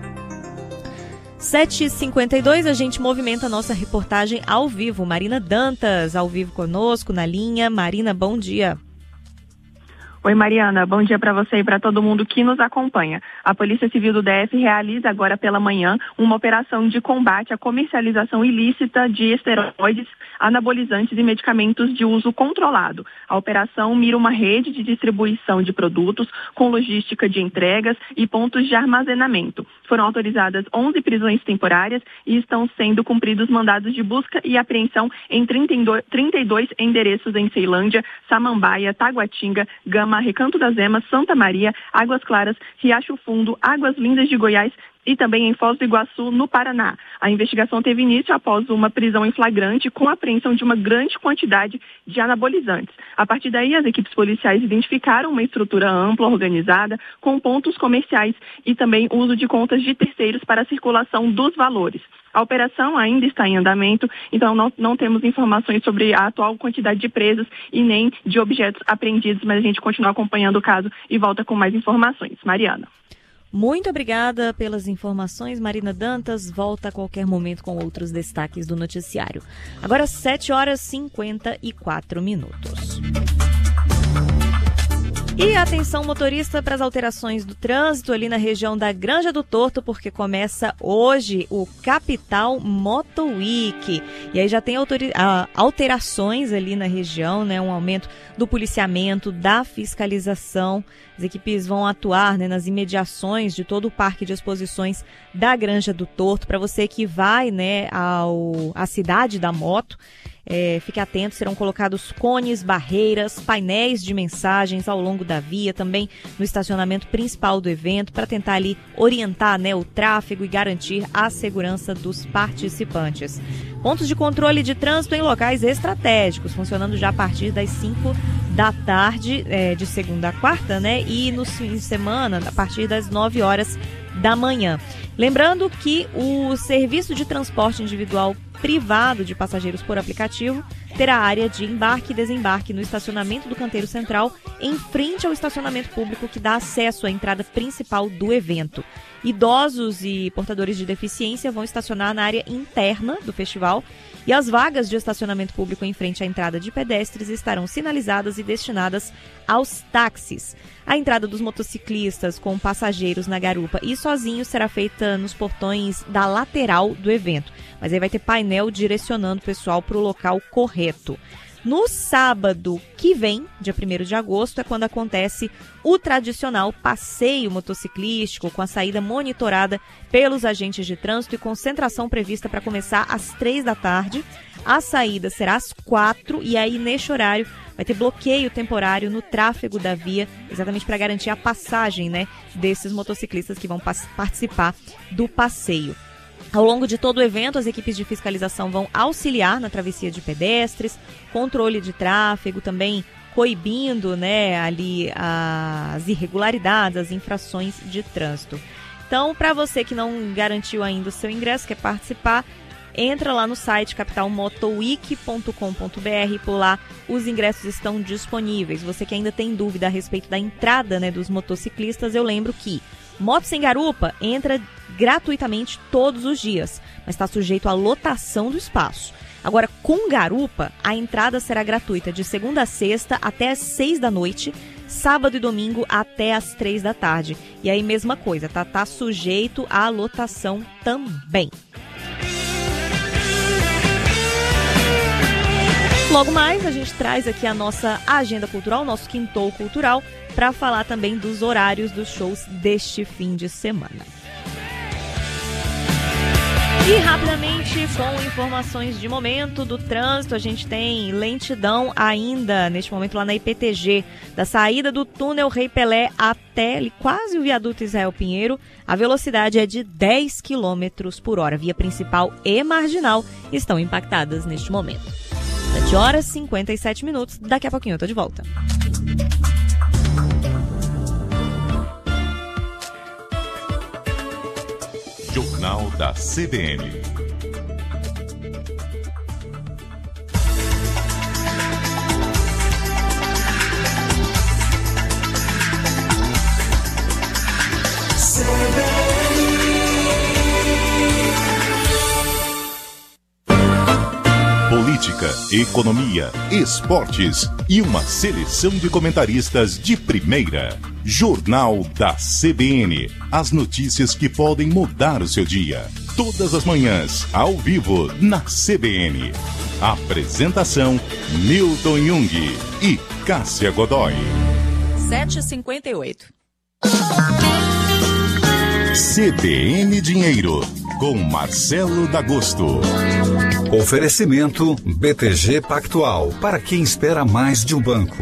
7h52, a gente movimenta a nossa reportagem ao vivo. Marina Dantas, ao vivo conosco, na linha. Marina, bom dia. Oi, Mariana, bom dia para você e para todo mundo que nos acompanha. A Polícia Civil do DF realiza agora pela manhã uma operação de combate à comercialização ilícita de esteroides, anabolizantes e medicamentos de uso controlado. A operação mira uma rede de distribuição de produtos com logística de entregas e pontos de armazenamento. Foram autorizadas 11 prisões temporárias e estão sendo cumpridos mandados de busca e apreensão em 32 endereços em Ceilândia, Samambaia, Taguatinga, Gama, Recanto das Emas, Santa Maria, Águas Claras, Riacho Fundo, Águas Lindas de Goiás e também em Foz do Iguaçu, no Paraná. A investigação teve início após uma prisão em flagrante com a apreensão de uma grande quantidade de anabolizantes. A partir daí, as equipes policiais identificaram uma estrutura ampla, organizada, com pontos comerciais e também uso de contas de terceiros para a circulação dos valores. A operação ainda está em andamento, então não temos informações sobre a atual quantidade de presos e nem de objetos apreendidos, mas a gente continua acompanhando o caso e volta com mais informações. Mariana. Muito obrigada pelas informações, Marina Dantas. Volta a qualquer momento com outros destaques do noticiário. Agora 7h54. E atenção motorista para as alterações do trânsito ali na região da Granja do Torto, porque começa hoje o Capital Moto Week. E aí já tem alterações ali na região, né? Um aumento do policiamento, da fiscalização. As equipes vão atuar, né, nas imediações de todo o parque de exposições da Granja do Torto. Para você que vai, né, à cidade da moto, fique atento, serão colocados cones, barreiras, painéis de mensagens ao longo da via, também no estacionamento principal do evento, para tentar ali orientar, né, o tráfego e garantir a segurança dos participantes. Pontos de controle de trânsito em locais estratégicos, funcionando já a partir das 5 da tarde, de segunda a quarta, né, e no fim de semana, a partir das 9 horas da manhã. Lembrando que o serviço de transporte individual privado de passageiros por aplicativo terá área de embarque e desembarque no estacionamento do canteiro central, em frente ao estacionamento público que dá acesso à entrada principal do evento. Idosos e portadores de deficiência vão estacionar na área interna do festival e as vagas de estacionamento público em frente à entrada de pedestres estarão sinalizadas e destinadas aos táxis. A entrada dos motociclistas com passageiros na garupa e sozinhos será feita nos portões da lateral do evento, mas aí vai ter painel direcionando o pessoal para o local correto. No sábado que vem, dia 1º de agosto, é quando acontece o tradicional passeio motociclístico, com a saída monitorada pelos agentes de trânsito e concentração prevista para começar às 3 da tarde. A saída será às 4 e aí, neste horário, vai ter bloqueio temporário no tráfego da via, exatamente para garantir a passagem, né, desses motociclistas que vão participar do passeio. Ao longo de todo o evento, as equipes de fiscalização vão auxiliar na travessia de pedestres, controle de tráfego, também coibindo, né, ali as irregularidades, as infrações de trânsito. Então, para você que não garantiu ainda o seu ingresso, quer participar, entra lá no site capitalmotoweek.com.br, por lá os ingressos estão disponíveis. Você que ainda tem dúvida a respeito da entrada, né, dos motociclistas, eu lembro que Moto Sem Garupa entra gratuitamente todos os dias, mas está sujeito à lotação do espaço. Agora, com garupa, a entrada será gratuita de segunda a sexta até às 6 da noite, sábado e domingo até às 3 da tarde. E aí, mesma coisa, tá sujeito à lotação também. Logo mais, a gente traz aqui a nossa agenda cultural, nosso quintou cultural, para falar também dos horários dos shows deste fim de semana. E rapidamente, com informações de momento do trânsito, a gente tem lentidão ainda neste momento lá na IPTG, da saída do túnel Rei Pelé até quase o viaduto Israel Pinheiro. A velocidade é de 10 km por hora. Via principal e marginal estão impactadas neste momento. 7h57. Daqui a pouquinho eu tô de volta. Jornal da CBN. Política, economia, esportes e uma seleção de comentaristas de primeira. Jornal da CBN. As notícias que podem mudar o seu dia. Todas as manhãs, ao vivo, na CBN. Apresentação: Milton Jung e Cássia Godoy. 7h58. CBN Dinheiro, com Marcelo D'Agosto. Oferecimento BTG Pactual, para quem espera mais de um banco.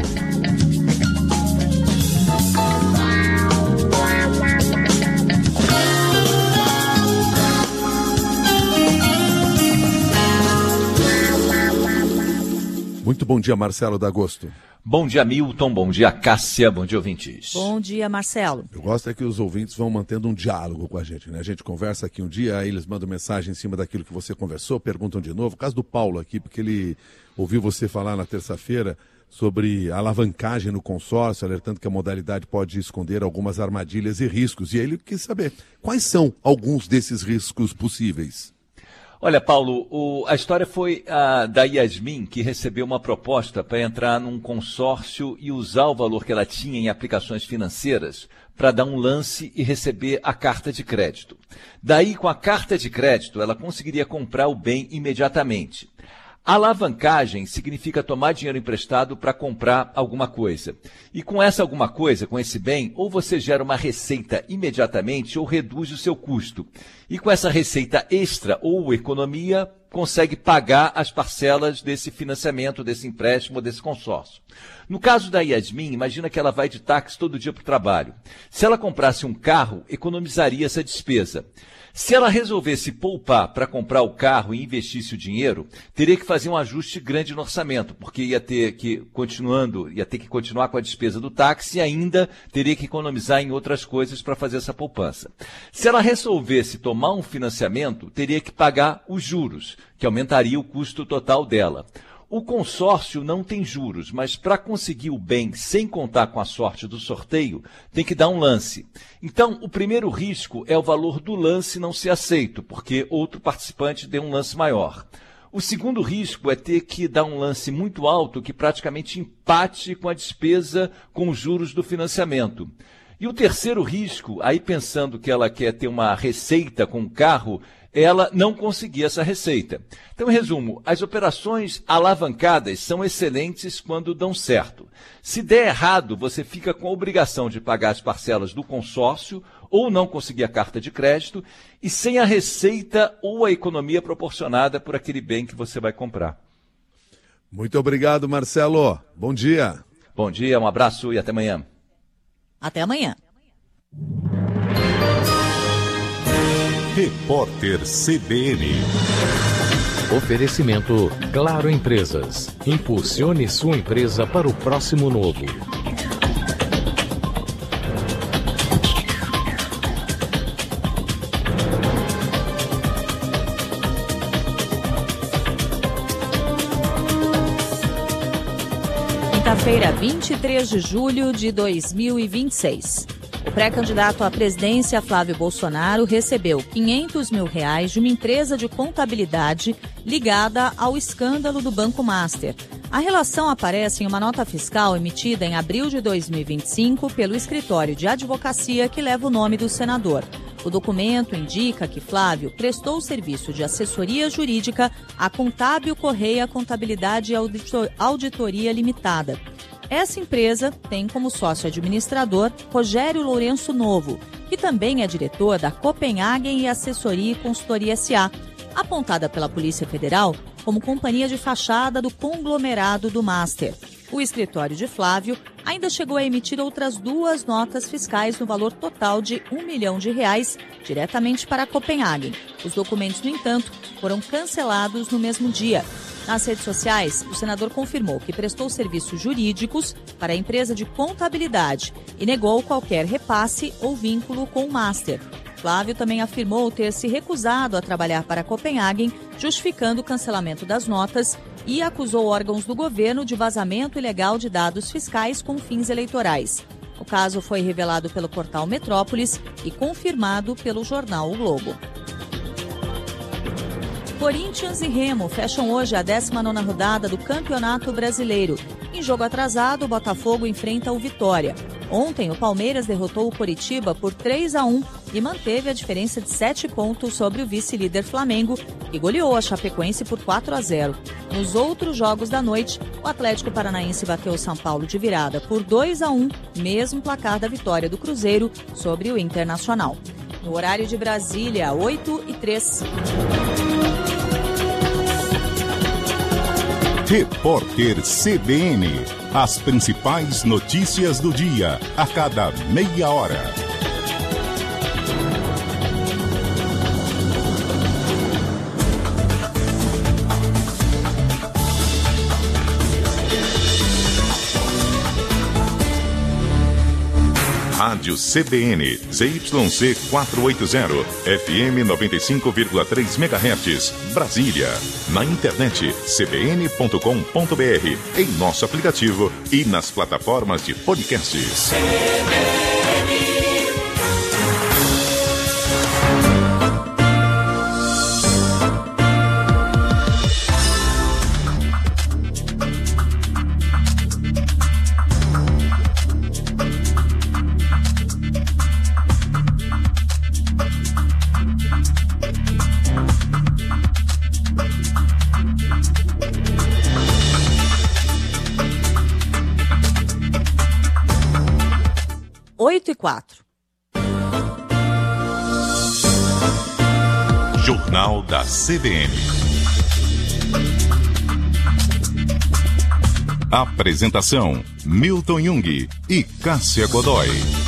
Muito bom dia, Marcelo D'Agosto. Bom dia, Milton. Bom dia, Cássia. Bom dia, ouvintes. Bom dia, Marcelo. Eu gosto é que os ouvintes vão mantendo um diálogo com a gente, né? A gente conversa aqui um dia, aí eles mandam mensagem em cima daquilo que você conversou, perguntam de novo. O caso do Paulo aqui, porque ele ouviu você falar na terça-feira sobre a alavancagem no consórcio, alertando que a modalidade pode esconder algumas armadilhas e riscos. E ele quis saber quais são alguns desses riscos possíveis. Olha, Paulo, a história foi da Yasmin, que recebeu uma proposta para entrar num consórcio e usar o valor que ela tinha em aplicações financeiras para dar um lance e receber a carta de crédito. Daí, com a carta de crédito, ela conseguiria comprar o bem imediatamente. Alavancagem significa tomar dinheiro emprestado para comprar alguma coisa. E com essa alguma coisa, com esse bem, ou você gera uma receita imediatamente ou reduz o seu custo. E com essa receita extra ou economia, consegue pagar as parcelas desse financiamento, desse empréstimo, desse consórcio. No caso da Yasmin, imagina que ela vai de táxi todo dia para o trabalho. Se ela comprasse um carro, economizaria essa despesa. Se ela resolvesse poupar para comprar o carro e investisse o dinheiro, teria que fazer um ajuste grande no orçamento, porque ia ter que continuar com a despesa do táxi e ainda teria que economizar em outras coisas para fazer essa poupança. Se ela resolvesse tomar um financiamento, teria que pagar os juros, que aumentaria o custo total dela. O consórcio não tem juros, mas para conseguir o bem sem contar com a sorte do sorteio, tem que dar um lance. Então, o primeiro risco é o valor do lance não ser aceito, porque outro participante deu um lance maior. O segundo risco é ter que dar um lance muito alto que praticamente empate com a despesa com os juros do financiamento. E o terceiro risco, aí pensando que ela quer ter uma receita com o carro, ela não conseguir essa receita. Então, em resumo, as operações alavancadas são excelentes quando dão certo. Se der errado, você fica com a obrigação de pagar as parcelas do consórcio ou não conseguir a carta de crédito e sem a receita ou a economia proporcionada por aquele bem que você vai comprar. Muito obrigado, Marcelo. Bom dia. Bom dia, um abraço e até amanhã. Até amanhã. Repórter CBN. Oferecimento Claro Empresas. Impulsione sua empresa para o próximo novo. Quinta-feira, 23 de julho de 2026. O pré-candidato à presidência, Flávio Bolsonaro, recebeu R$500 mil de uma empresa de contabilidade ligada ao escândalo do Banco Master. A relação aparece em uma nota fiscal emitida em abril de 2025 pelo escritório de advocacia que leva o nome do senador. O documento indica que Flávio prestou serviço de assessoria jurídica à Contábil Correia Contabilidade e Auditoria Limitada. Essa empresa tem como sócio administrador Rogério Lourenço Novo, que também é diretor da Copenhagen e Assessoria e Consultoria S.A., apontada pela Polícia Federal como companhia de fachada do conglomerado do Master. O escritório de Flávio ainda chegou a emitir outras 2 notas fiscais no valor total de R$1 milhão diretamente para a Copenhagen. Os documentos, no entanto, foram cancelados no mesmo dia. Nas redes sociais, o senador confirmou que prestou serviços jurídicos para a empresa de contabilidade e negou qualquer repasse ou vínculo com o Master. Flávio também afirmou ter se recusado a trabalhar para a Copenhagen, justificando o cancelamento das notas e acusou órgãos do governo de vazamento ilegal de dados fiscais com fins eleitorais. O caso foi revelado pelo portal Metrópolis e confirmado pelo jornal O Globo. Corinthians e Remo fecham hoje a 19ª rodada do Campeonato Brasileiro. Em jogo atrasado, o Botafogo enfrenta o Vitória. Ontem, o Palmeiras derrotou o Coritiba por 3-1 e manteve a diferença de 7 pontos sobre o vice-líder Flamengo, que goleou a Chapecoense por 4-0. Nos outros jogos da noite, o Atlético Paranaense bateu o São Paulo de virada por 2-1, mesmo placar da vitória do Cruzeiro sobre o Internacional. No horário de Brasília, 8h03. Repórter CBN. As principais notícias do dia, a cada meia hora. Rádio CBN, ZYC 480, FM 95,3 MHz, Brasília. Na internet, cbn.com.br, em nosso aplicativo e nas plataformas de podcasts. E 4. Jornal da CBN. Apresentação: Milton Jung e Cássia Godoy.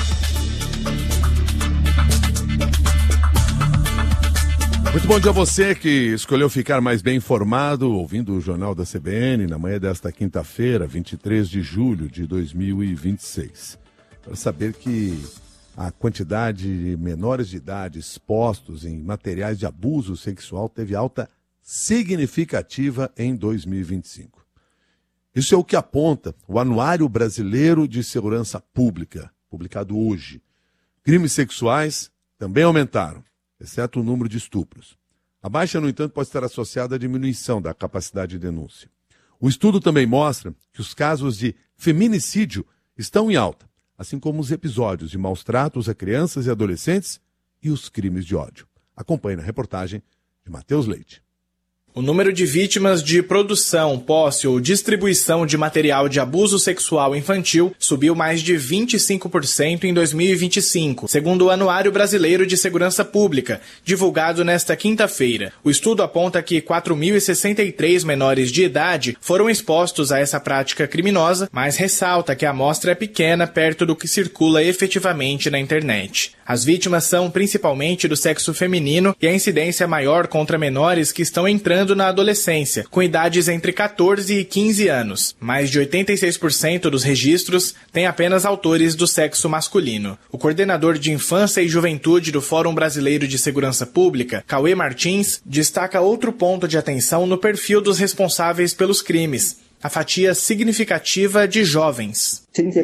Muito bom dia a você que escolheu ficar mais bem informado ouvindo o Jornal da CBN na manhã desta quinta-feira, 23 de julho de 2026. Para saber que a quantidade de menores de idade expostos em materiais de abuso sexual teve alta significativa em 2025. Isso é o que aponta o Anuário Brasileiro de Segurança Pública, publicado hoje. Crimes sexuais também aumentaram, exceto o número de estupros. A baixa, no entanto, pode estar associada à diminuição da capacidade de denúncia. O estudo também mostra que os casos de feminicídio estão em alta, assim como os episódios de maus tratos a crianças e adolescentes e os crimes de ódio. Acompanhe na reportagem de Matheus Leite. O número de vítimas de produção, posse ou distribuição de material de abuso sexual infantil subiu mais de 25% em 2025, segundo o Anuário Brasileiro de Segurança Pública, divulgado nesta quinta-feira. O estudo aponta que 4.063 menores de idade foram expostos a essa prática criminosa, mas ressalta que a amostra é pequena perto do que circula efetivamente na internet. As vítimas são principalmente do sexo feminino e a incidência é maior contra menores que estão entrando na adolescência, com idades entre 14 e 15 anos. Mais de 86% dos registros têm apenas autores do sexo masculino. O coordenador de Infância e Juventude do Fórum Brasileiro de Segurança Pública, Cauê Martins, destaca outro ponto de atenção no perfil dos responsáveis pelos crimes: a fatia significativa de jovens.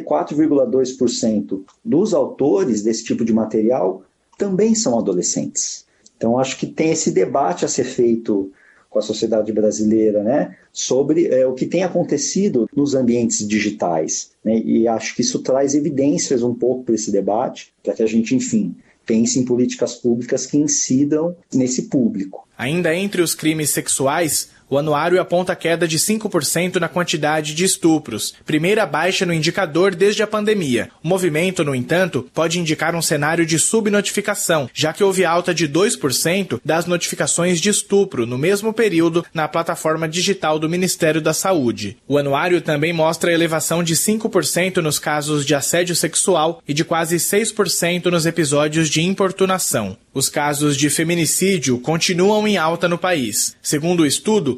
34,2% dos autores desse tipo de material também são adolescentes. Então, acho que tem esse debate a ser feito com a sociedade brasileira, né, sobre o que tem acontecido nos ambientes digitais, né, e acho que isso traz evidências um pouco para esse debate, para que a gente, enfim, pense em políticas públicas que incidam nesse público. Ainda entre os crimes sexuais, o anuário aponta queda de 5% na quantidade de estupros, primeira baixa no indicador desde a pandemia. O movimento, no entanto, pode indicar um cenário de subnotificação, já que houve alta de 2% das notificações de estupro no mesmo período na plataforma digital do Ministério da Saúde. O anuário também mostra elevação de 5% nos casos de assédio sexual e de quase 6% nos episódios de importunação. Os casos de feminicídio continuam em alta no país. Segundo o estudo,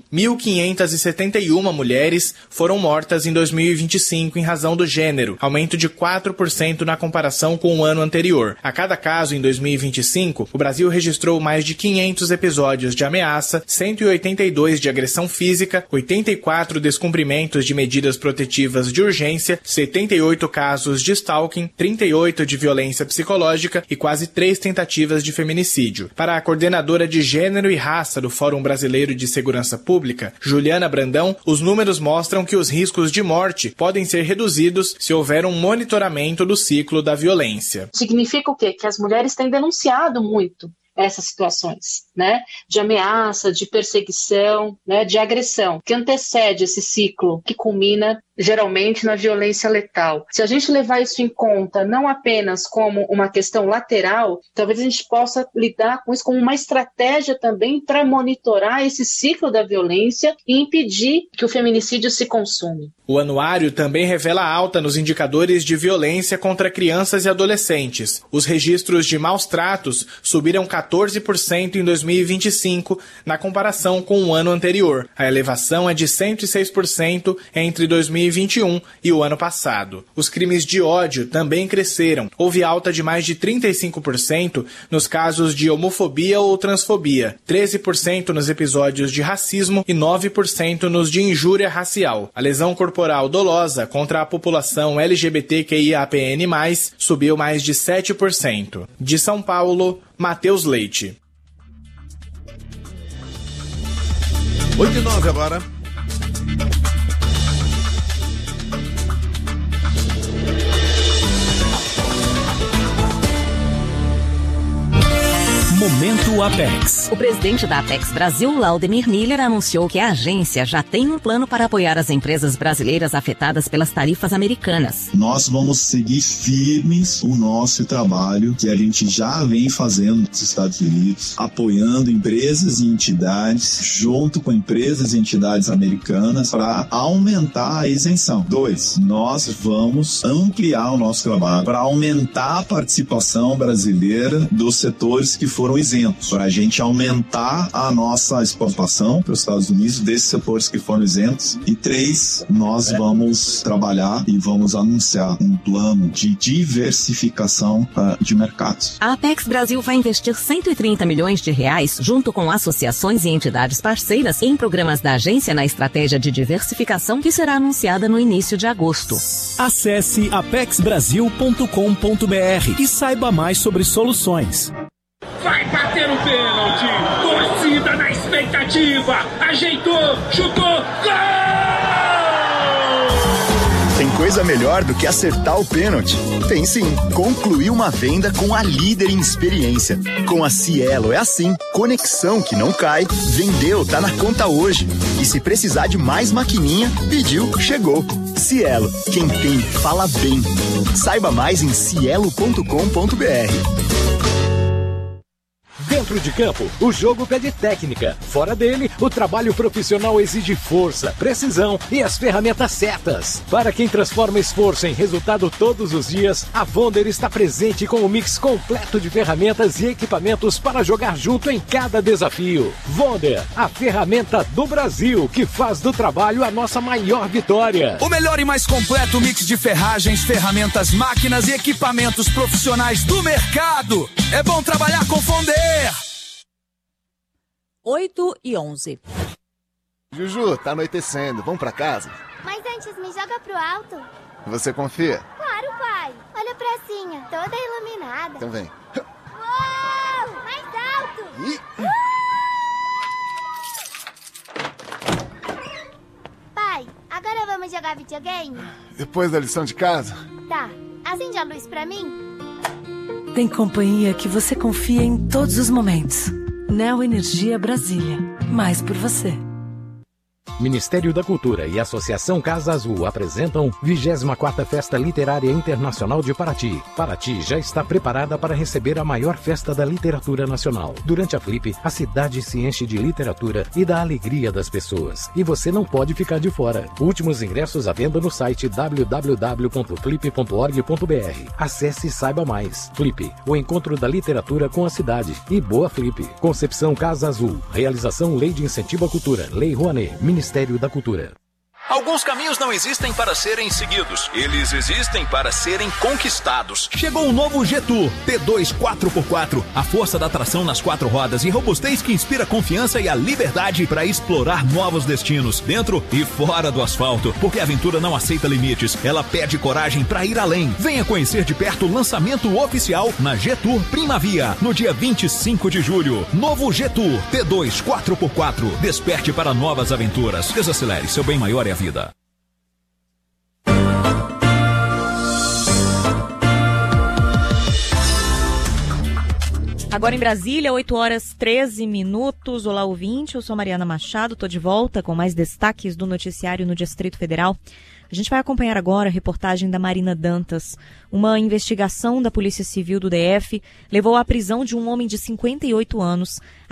1.571 mulheres foram mortas em 2025 em razão do gênero, aumento de 4% na comparação com o ano anterior. A cada caso, em 2025, o Brasil registrou mais de 500 episódios de ameaça, 182 de agressão física, 84 descumprimentos de medidas protetivas de urgência, 78 casos de stalking, 38 de violência psicológica e quase 3 tentativas de feminicídio. Para a coordenadora de Gênero e Raça do Fórum Brasileiro de Segurança Pública, Juliana Brandão, os números mostram que os riscos de morte podem ser reduzidos se houver um monitoramento do ciclo da violência. Significa o quê? Que as mulheres têm denunciado muito essas situações, né, de ameaça, de perseguição, né, de agressão, que antecede esse ciclo que culmina geralmente na violência letal. Se a gente levar isso em conta não apenas como uma questão lateral, talvez a gente possa lidar com isso como uma estratégia também para monitorar esse ciclo da violência e impedir que o feminicídio se consuma. O anuário também revela alta nos indicadores de violência contra crianças e adolescentes. Os registros de maus tratos subiram 14% 14% em 2025, na comparação com o ano anterior. A elevação é de 106% entre 2021 e o ano passado. Os crimes de ódio também cresceram. Houve alta de mais de 35% nos casos de homofobia ou transfobia, 13% nos episódios de racismo e 9% nos de injúria racial. A lesão corporal dolosa contra a população LGBTQIAPN+, subiu mais de 7%. De São Paulo, Matheus Leite. 8h09 agora. Momento Apex. O presidente da Apex Brasil, Laudemir Miller, anunciou que a agência já tem um plano para apoiar as empresas brasileiras afetadas pelas tarifas americanas. Nós vamos seguir firmes o nosso trabalho que a gente já vem fazendo nos Estados Unidos, apoiando empresas e entidades, junto com empresas e entidades americanas, para aumentar a isenção. 2, nós vamos ampliar o nosso trabalho para aumentar a participação brasileira dos setores que foram isentos, para a gente aumentar a nossa exportação para os Estados Unidos desses setores que foram isentos. E 3, nós vamos trabalhar e vamos anunciar um plano de diversificação de mercados. A Apex Brasil vai investir R$130 milhões junto com associações e entidades parceiras em programas da agência na estratégia de diversificação que será anunciada no início de agosto. Acesse apexbrasil.com.br e saiba mais sobre soluções. Vai bater o pênalti! Torcida na expectativa! Ajeitou! Chutou! Gol! Tem coisa melhor do que acertar o pênalti? Tem sim! Concluir uma venda com a líder em experiência. Com a Cielo é assim. Conexão que não cai. Vendeu, tá na conta hoje. E se precisar de mais maquininha, pediu, chegou. Cielo, quem tem, fala bem. Saiba mais em cielo.com.br. Dentro de campo, o jogo pede técnica. Fora dele, o trabalho profissional exige força, precisão e as ferramentas certas. Para quem transforma esforço em resultado todos os dias, a Vonder está presente com um mix completo de ferramentas e equipamentos para jogar junto em cada desafio. Vonder, a ferramenta do Brasil que faz do trabalho a nossa maior vitória. O melhor e mais completo mix de ferragens, ferramentas, máquinas e equipamentos profissionais do mercado. É bom trabalhar com Vonder. 8h11. Juju, tá anoitecendo. Vamos pra casa? Mas antes, me joga pro alto. Você confia? Claro, pai. Olha a pracinha, toda iluminada. Então vem. Uou! Mais alto! Pai, agora vamos jogar videogame? Depois da lição de casa? Tá. Acende a luz pra mim. Tem companhia que você confia em todos os momentos. Neo Energia Brasília. Mais por você. Ministério da Cultura e Associação Casa Azul apresentam 24ª Festa Literária Internacional de Paraty. Paraty já está preparada para receber a maior festa da literatura nacional. Durante a Flip, a cidade se enche de literatura e da alegria das pessoas. E você não pode ficar de fora. Últimos ingressos à venda no site www.flip.org.br. Acesse e saiba mais. Flip, o encontro da literatura com a cidade. E boa Flip. Concepção Casa Azul. Realização Lei de Incentivo à Cultura. Lei Rouanet. Ministério da Cultura. Alguns caminhos não existem para serem seguidos, eles existem para serem conquistados. Chegou o novo Getur T2 4x4, a força da tração nas 4 rodas e robustez que inspira confiança e a liberdade para explorar novos destinos, dentro e fora do asfalto, porque a aventura não aceita limites, ela pede coragem para ir além. Venha conhecer de perto o lançamento oficial na Getur Primavia, no dia 25 de julho. Novo Getur T2 4x4, desperte para novas aventuras. Desacelere, seu bem maior é a vida. Agora em Brasília, 8h13. Olá, ouvinte. Eu sou Mariana Machado, estou de volta com mais destaques do noticiário no Distrito Federal. A gente vai acompanhar agora a reportagem da Marina Dantas. Uma investigação da Polícia Civil do DF levou à prisão de um homem de 58 anos,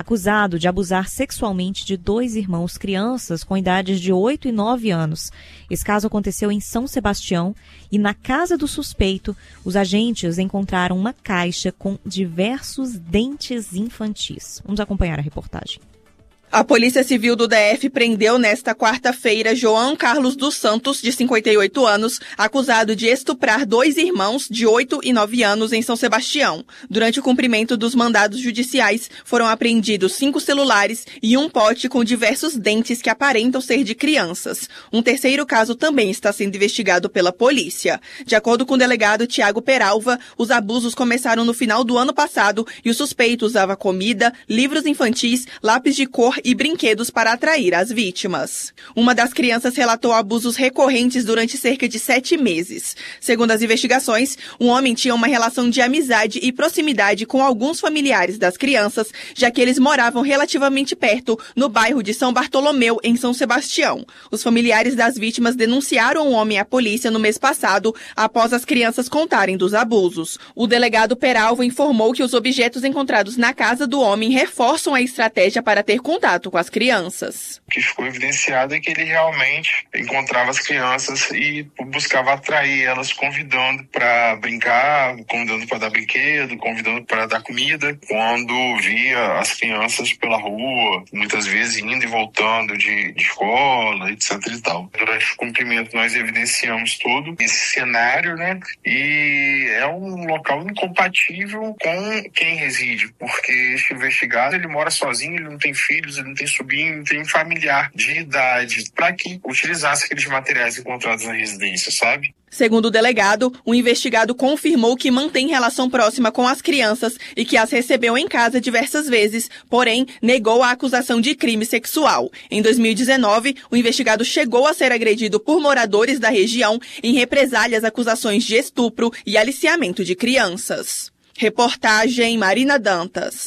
acusado de abusar sexualmente de 2 irmãos crianças com idades de 8 e 9 anos. Esse caso aconteceu em São Sebastião e na casa do suspeito, os agentes encontraram uma caixa com diversos dentes infantis. Vamos acompanhar a reportagem. A Polícia Civil do DF prendeu nesta quarta-feira João Carlos dos Santos, de 58 anos, acusado de estuprar 2 irmãos de 8 e 9 anos em São Sebastião. Durante o cumprimento dos mandados judiciais, foram apreendidos 5 celulares e um pote com diversos dentes que aparentam ser de crianças. Um terceiro caso também está sendo investigado pela polícia. De acordo com o delegado Tiago Peralva, os abusos começaram no final do ano passado e o suspeito usava comida, livros infantis, lápis de cor e brinquedos para atrair as vítimas. Uma das crianças relatou abusos recorrentes durante cerca de 7 meses. Segundo as investigações, um homem tinha uma relação de amizade e proximidade com alguns familiares das crianças, já que eles moravam relativamente perto, no bairro de São Bartolomeu, em São Sebastião. Os familiares das vítimas denunciaram o homem à polícia no mês passado, após as crianças contarem dos abusos. O delegado Peralva informou que os objetos encontrados na casa do homem reforçam a estratégia para ter contato com as crianças. O que ficou evidenciado é que ele realmente encontrava as crianças e buscava atrair elas, convidando para brincar, convidando para dar brinquedo, convidando para dar comida. Quando via as crianças pela rua, muitas vezes indo e voltando de escola, etc. e tal. Durante o cumprimento nós evidenciamos todo esse cenário, né? E é um local incompatível com quem reside, porque este investigado, ele mora sozinho, ele não tem filhos, ele não tem sobrinho, não tem familiar de idade para que utilizasse aqueles materiais encontrados na residência, sabe? Segundo o delegado, o investigado confirmou que mantém relação próxima com as crianças e que as recebeu em casa diversas vezes, porém, negou a acusação de crime sexual. Em 2019, o investigado chegou a ser agredido por moradores da região em represália às acusações de estupro e aliciamento de crianças. Reportagem Marina Dantas.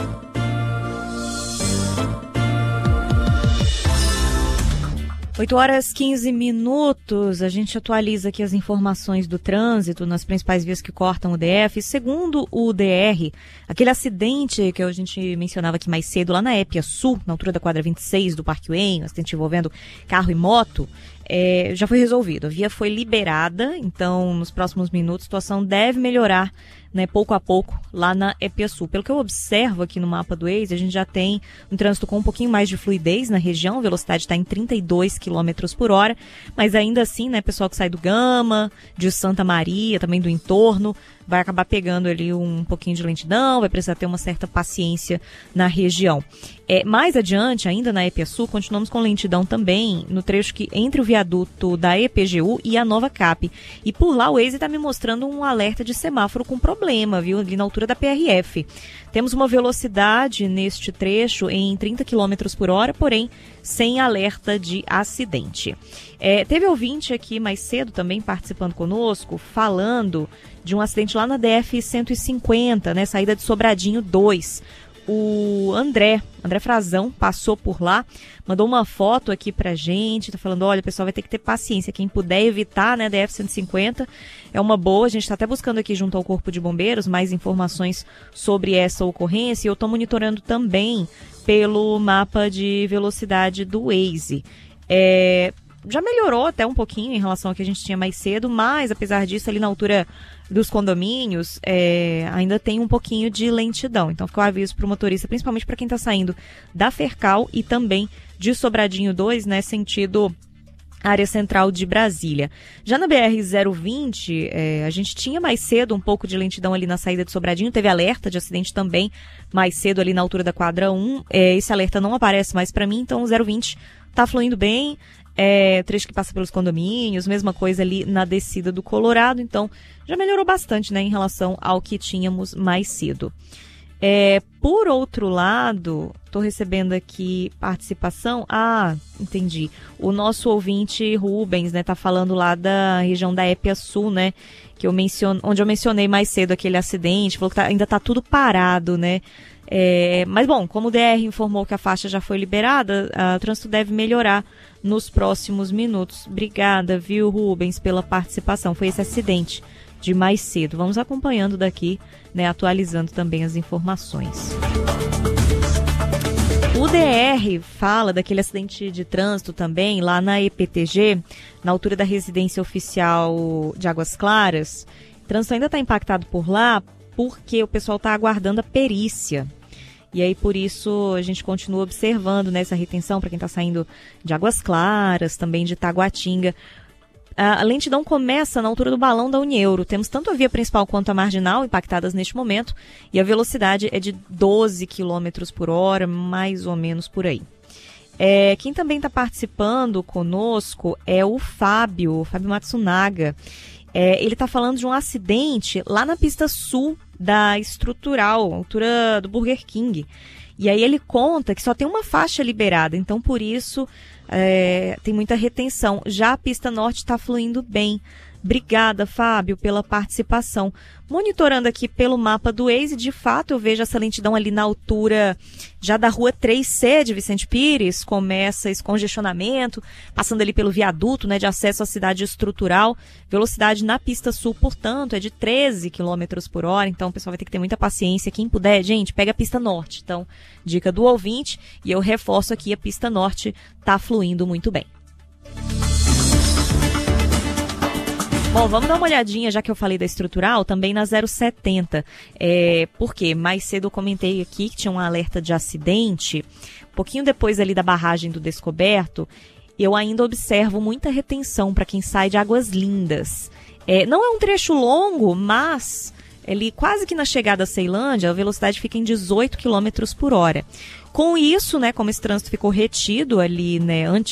8h15, a gente atualiza aqui as informações do trânsito nas principais vias que cortam o DF. Segundo o DR, aquele acidente que a gente mencionava aqui mais cedo, lá na Épia Sul, na altura da quadra 26 do Parque UEM, um acidente envolvendo carro e moto, já foi resolvido. A via foi liberada, então nos próximos minutos a situação deve melhorar, né, pouco a pouco lá na Épia Sul. Pelo que eu observo aqui no mapa do Waze, a gente já tem um trânsito com um pouquinho mais de fluidez na região, a velocidade está em 32 km por hora, mas ainda assim, né, pessoal que sai do Gama, de Santa Maria, também do entorno, vai acabar pegando ali um pouquinho de lentidão, vai precisar ter uma certa paciência na região. Mais adiante, ainda na Épia Sul, continuamos com lentidão também no trecho que entre o viaduto da EPGU e a Nova Cap. E por lá o Waze está me mostrando um alerta de semáforo com problema, viu? Ali na altura da PRF. Temos uma velocidade neste trecho em 30 km por hora, porém sem alerta de acidente. Teve ouvinte aqui mais cedo também participando conosco, falando de um acidente lá na DF-150, né, saída de Sobradinho 2. O André Frazão passou por lá, mandou uma foto aqui pra gente, tá falando, olha, o pessoal vai ter que ter paciência, quem puder evitar, né, DF-150 é uma boa, a gente tá até buscando aqui junto ao Corpo de Bombeiros mais informações sobre essa ocorrência, e eu tô monitorando também pelo mapa de velocidade do Waze. Já melhorou até um pouquinho em relação ao que a gente tinha mais cedo, mas apesar disso, ali na altura dos condomínios, ainda tem um pouquinho de lentidão. Então fica o aviso para o motorista, principalmente para quem está saindo da Fercal e também de Sobradinho 2, né, sentido área central de Brasília. Já na BR-020, a gente tinha mais cedo um pouco de lentidão ali na saída de Sobradinho, teve alerta de acidente também mais cedo ali na altura da quadra 1. Esse alerta não aparece mais para mim, então o 020 está fluindo bem. Trecho que passa pelos condomínios, mesma coisa ali na descida do Colorado, então já melhorou bastante, né, em relação ao que tínhamos mais cedo. Por outro lado, estou recebendo aqui participação, entendi, o nosso ouvinte Rubens, né, tá falando lá da região da Épia Sul, né, que onde eu mencionei mais cedo aquele acidente, falou que ainda tá tudo parado, né. Mas bom, como o DR informou que a faixa já foi liberada, o trânsito deve melhorar nos próximos minutos. Obrigada, viu, Rubens, pela participação. Foi esse acidente de mais cedo. Vamos acompanhando daqui, né, atualizando também as informações. O DR fala daquele acidente de trânsito também, lá na EPTG, na altura da residência oficial de Águas Claras. O trânsito ainda está impactado por lá, porque o pessoal está aguardando a perícia. E aí, por isso, a gente continua observando essa retenção para quem está saindo de Águas Claras, também de Taguatinga. A lentidão começa na altura do balão da Unieuro. Temos tanto a via principal quanto a marginal impactadas neste momento, e a velocidade é de 12 km por hora, mais ou menos por aí. Quem também está participando conosco é o Fábio Matsunaga. Ele está falando de um acidente lá na pista sul da Estrutural, altura do Burger King. E aí ele conta que só tem uma faixa liberada, então por isso tem muita retenção. Já a pista norte está fluindo bem. Obrigada, Fábio, pela participação. Monitorando aqui pelo mapa do Waze, de fato eu vejo essa lentidão ali na altura já da rua 3C de Vicente Pires. Começa esse congestionamento, passando ali pelo viaduto, de acesso à cidade estrutural. Velocidade na pista sul, portanto, é de 13 km por hora. Então o pessoal vai ter que ter muita paciência. Quem puder, gente, pega a pista norte. Então, dica do ouvinte, e eu reforço aqui, a pista norte está fluindo muito bem. Bom, vamos dar uma olhadinha, já que eu falei da estrutural, também na 070. Porque mais cedo eu comentei aqui que tinha um alerta de acidente. Um pouquinho depois ali da barragem do Descoberto, eu ainda observo muita retenção para quem sai de Águas Lindas. Não é um trecho longo, mas ali quase que na chegada a Ceilândia, a velocidade fica em 18 km por hora. Com isso, como esse trânsito ficou retido ali, antes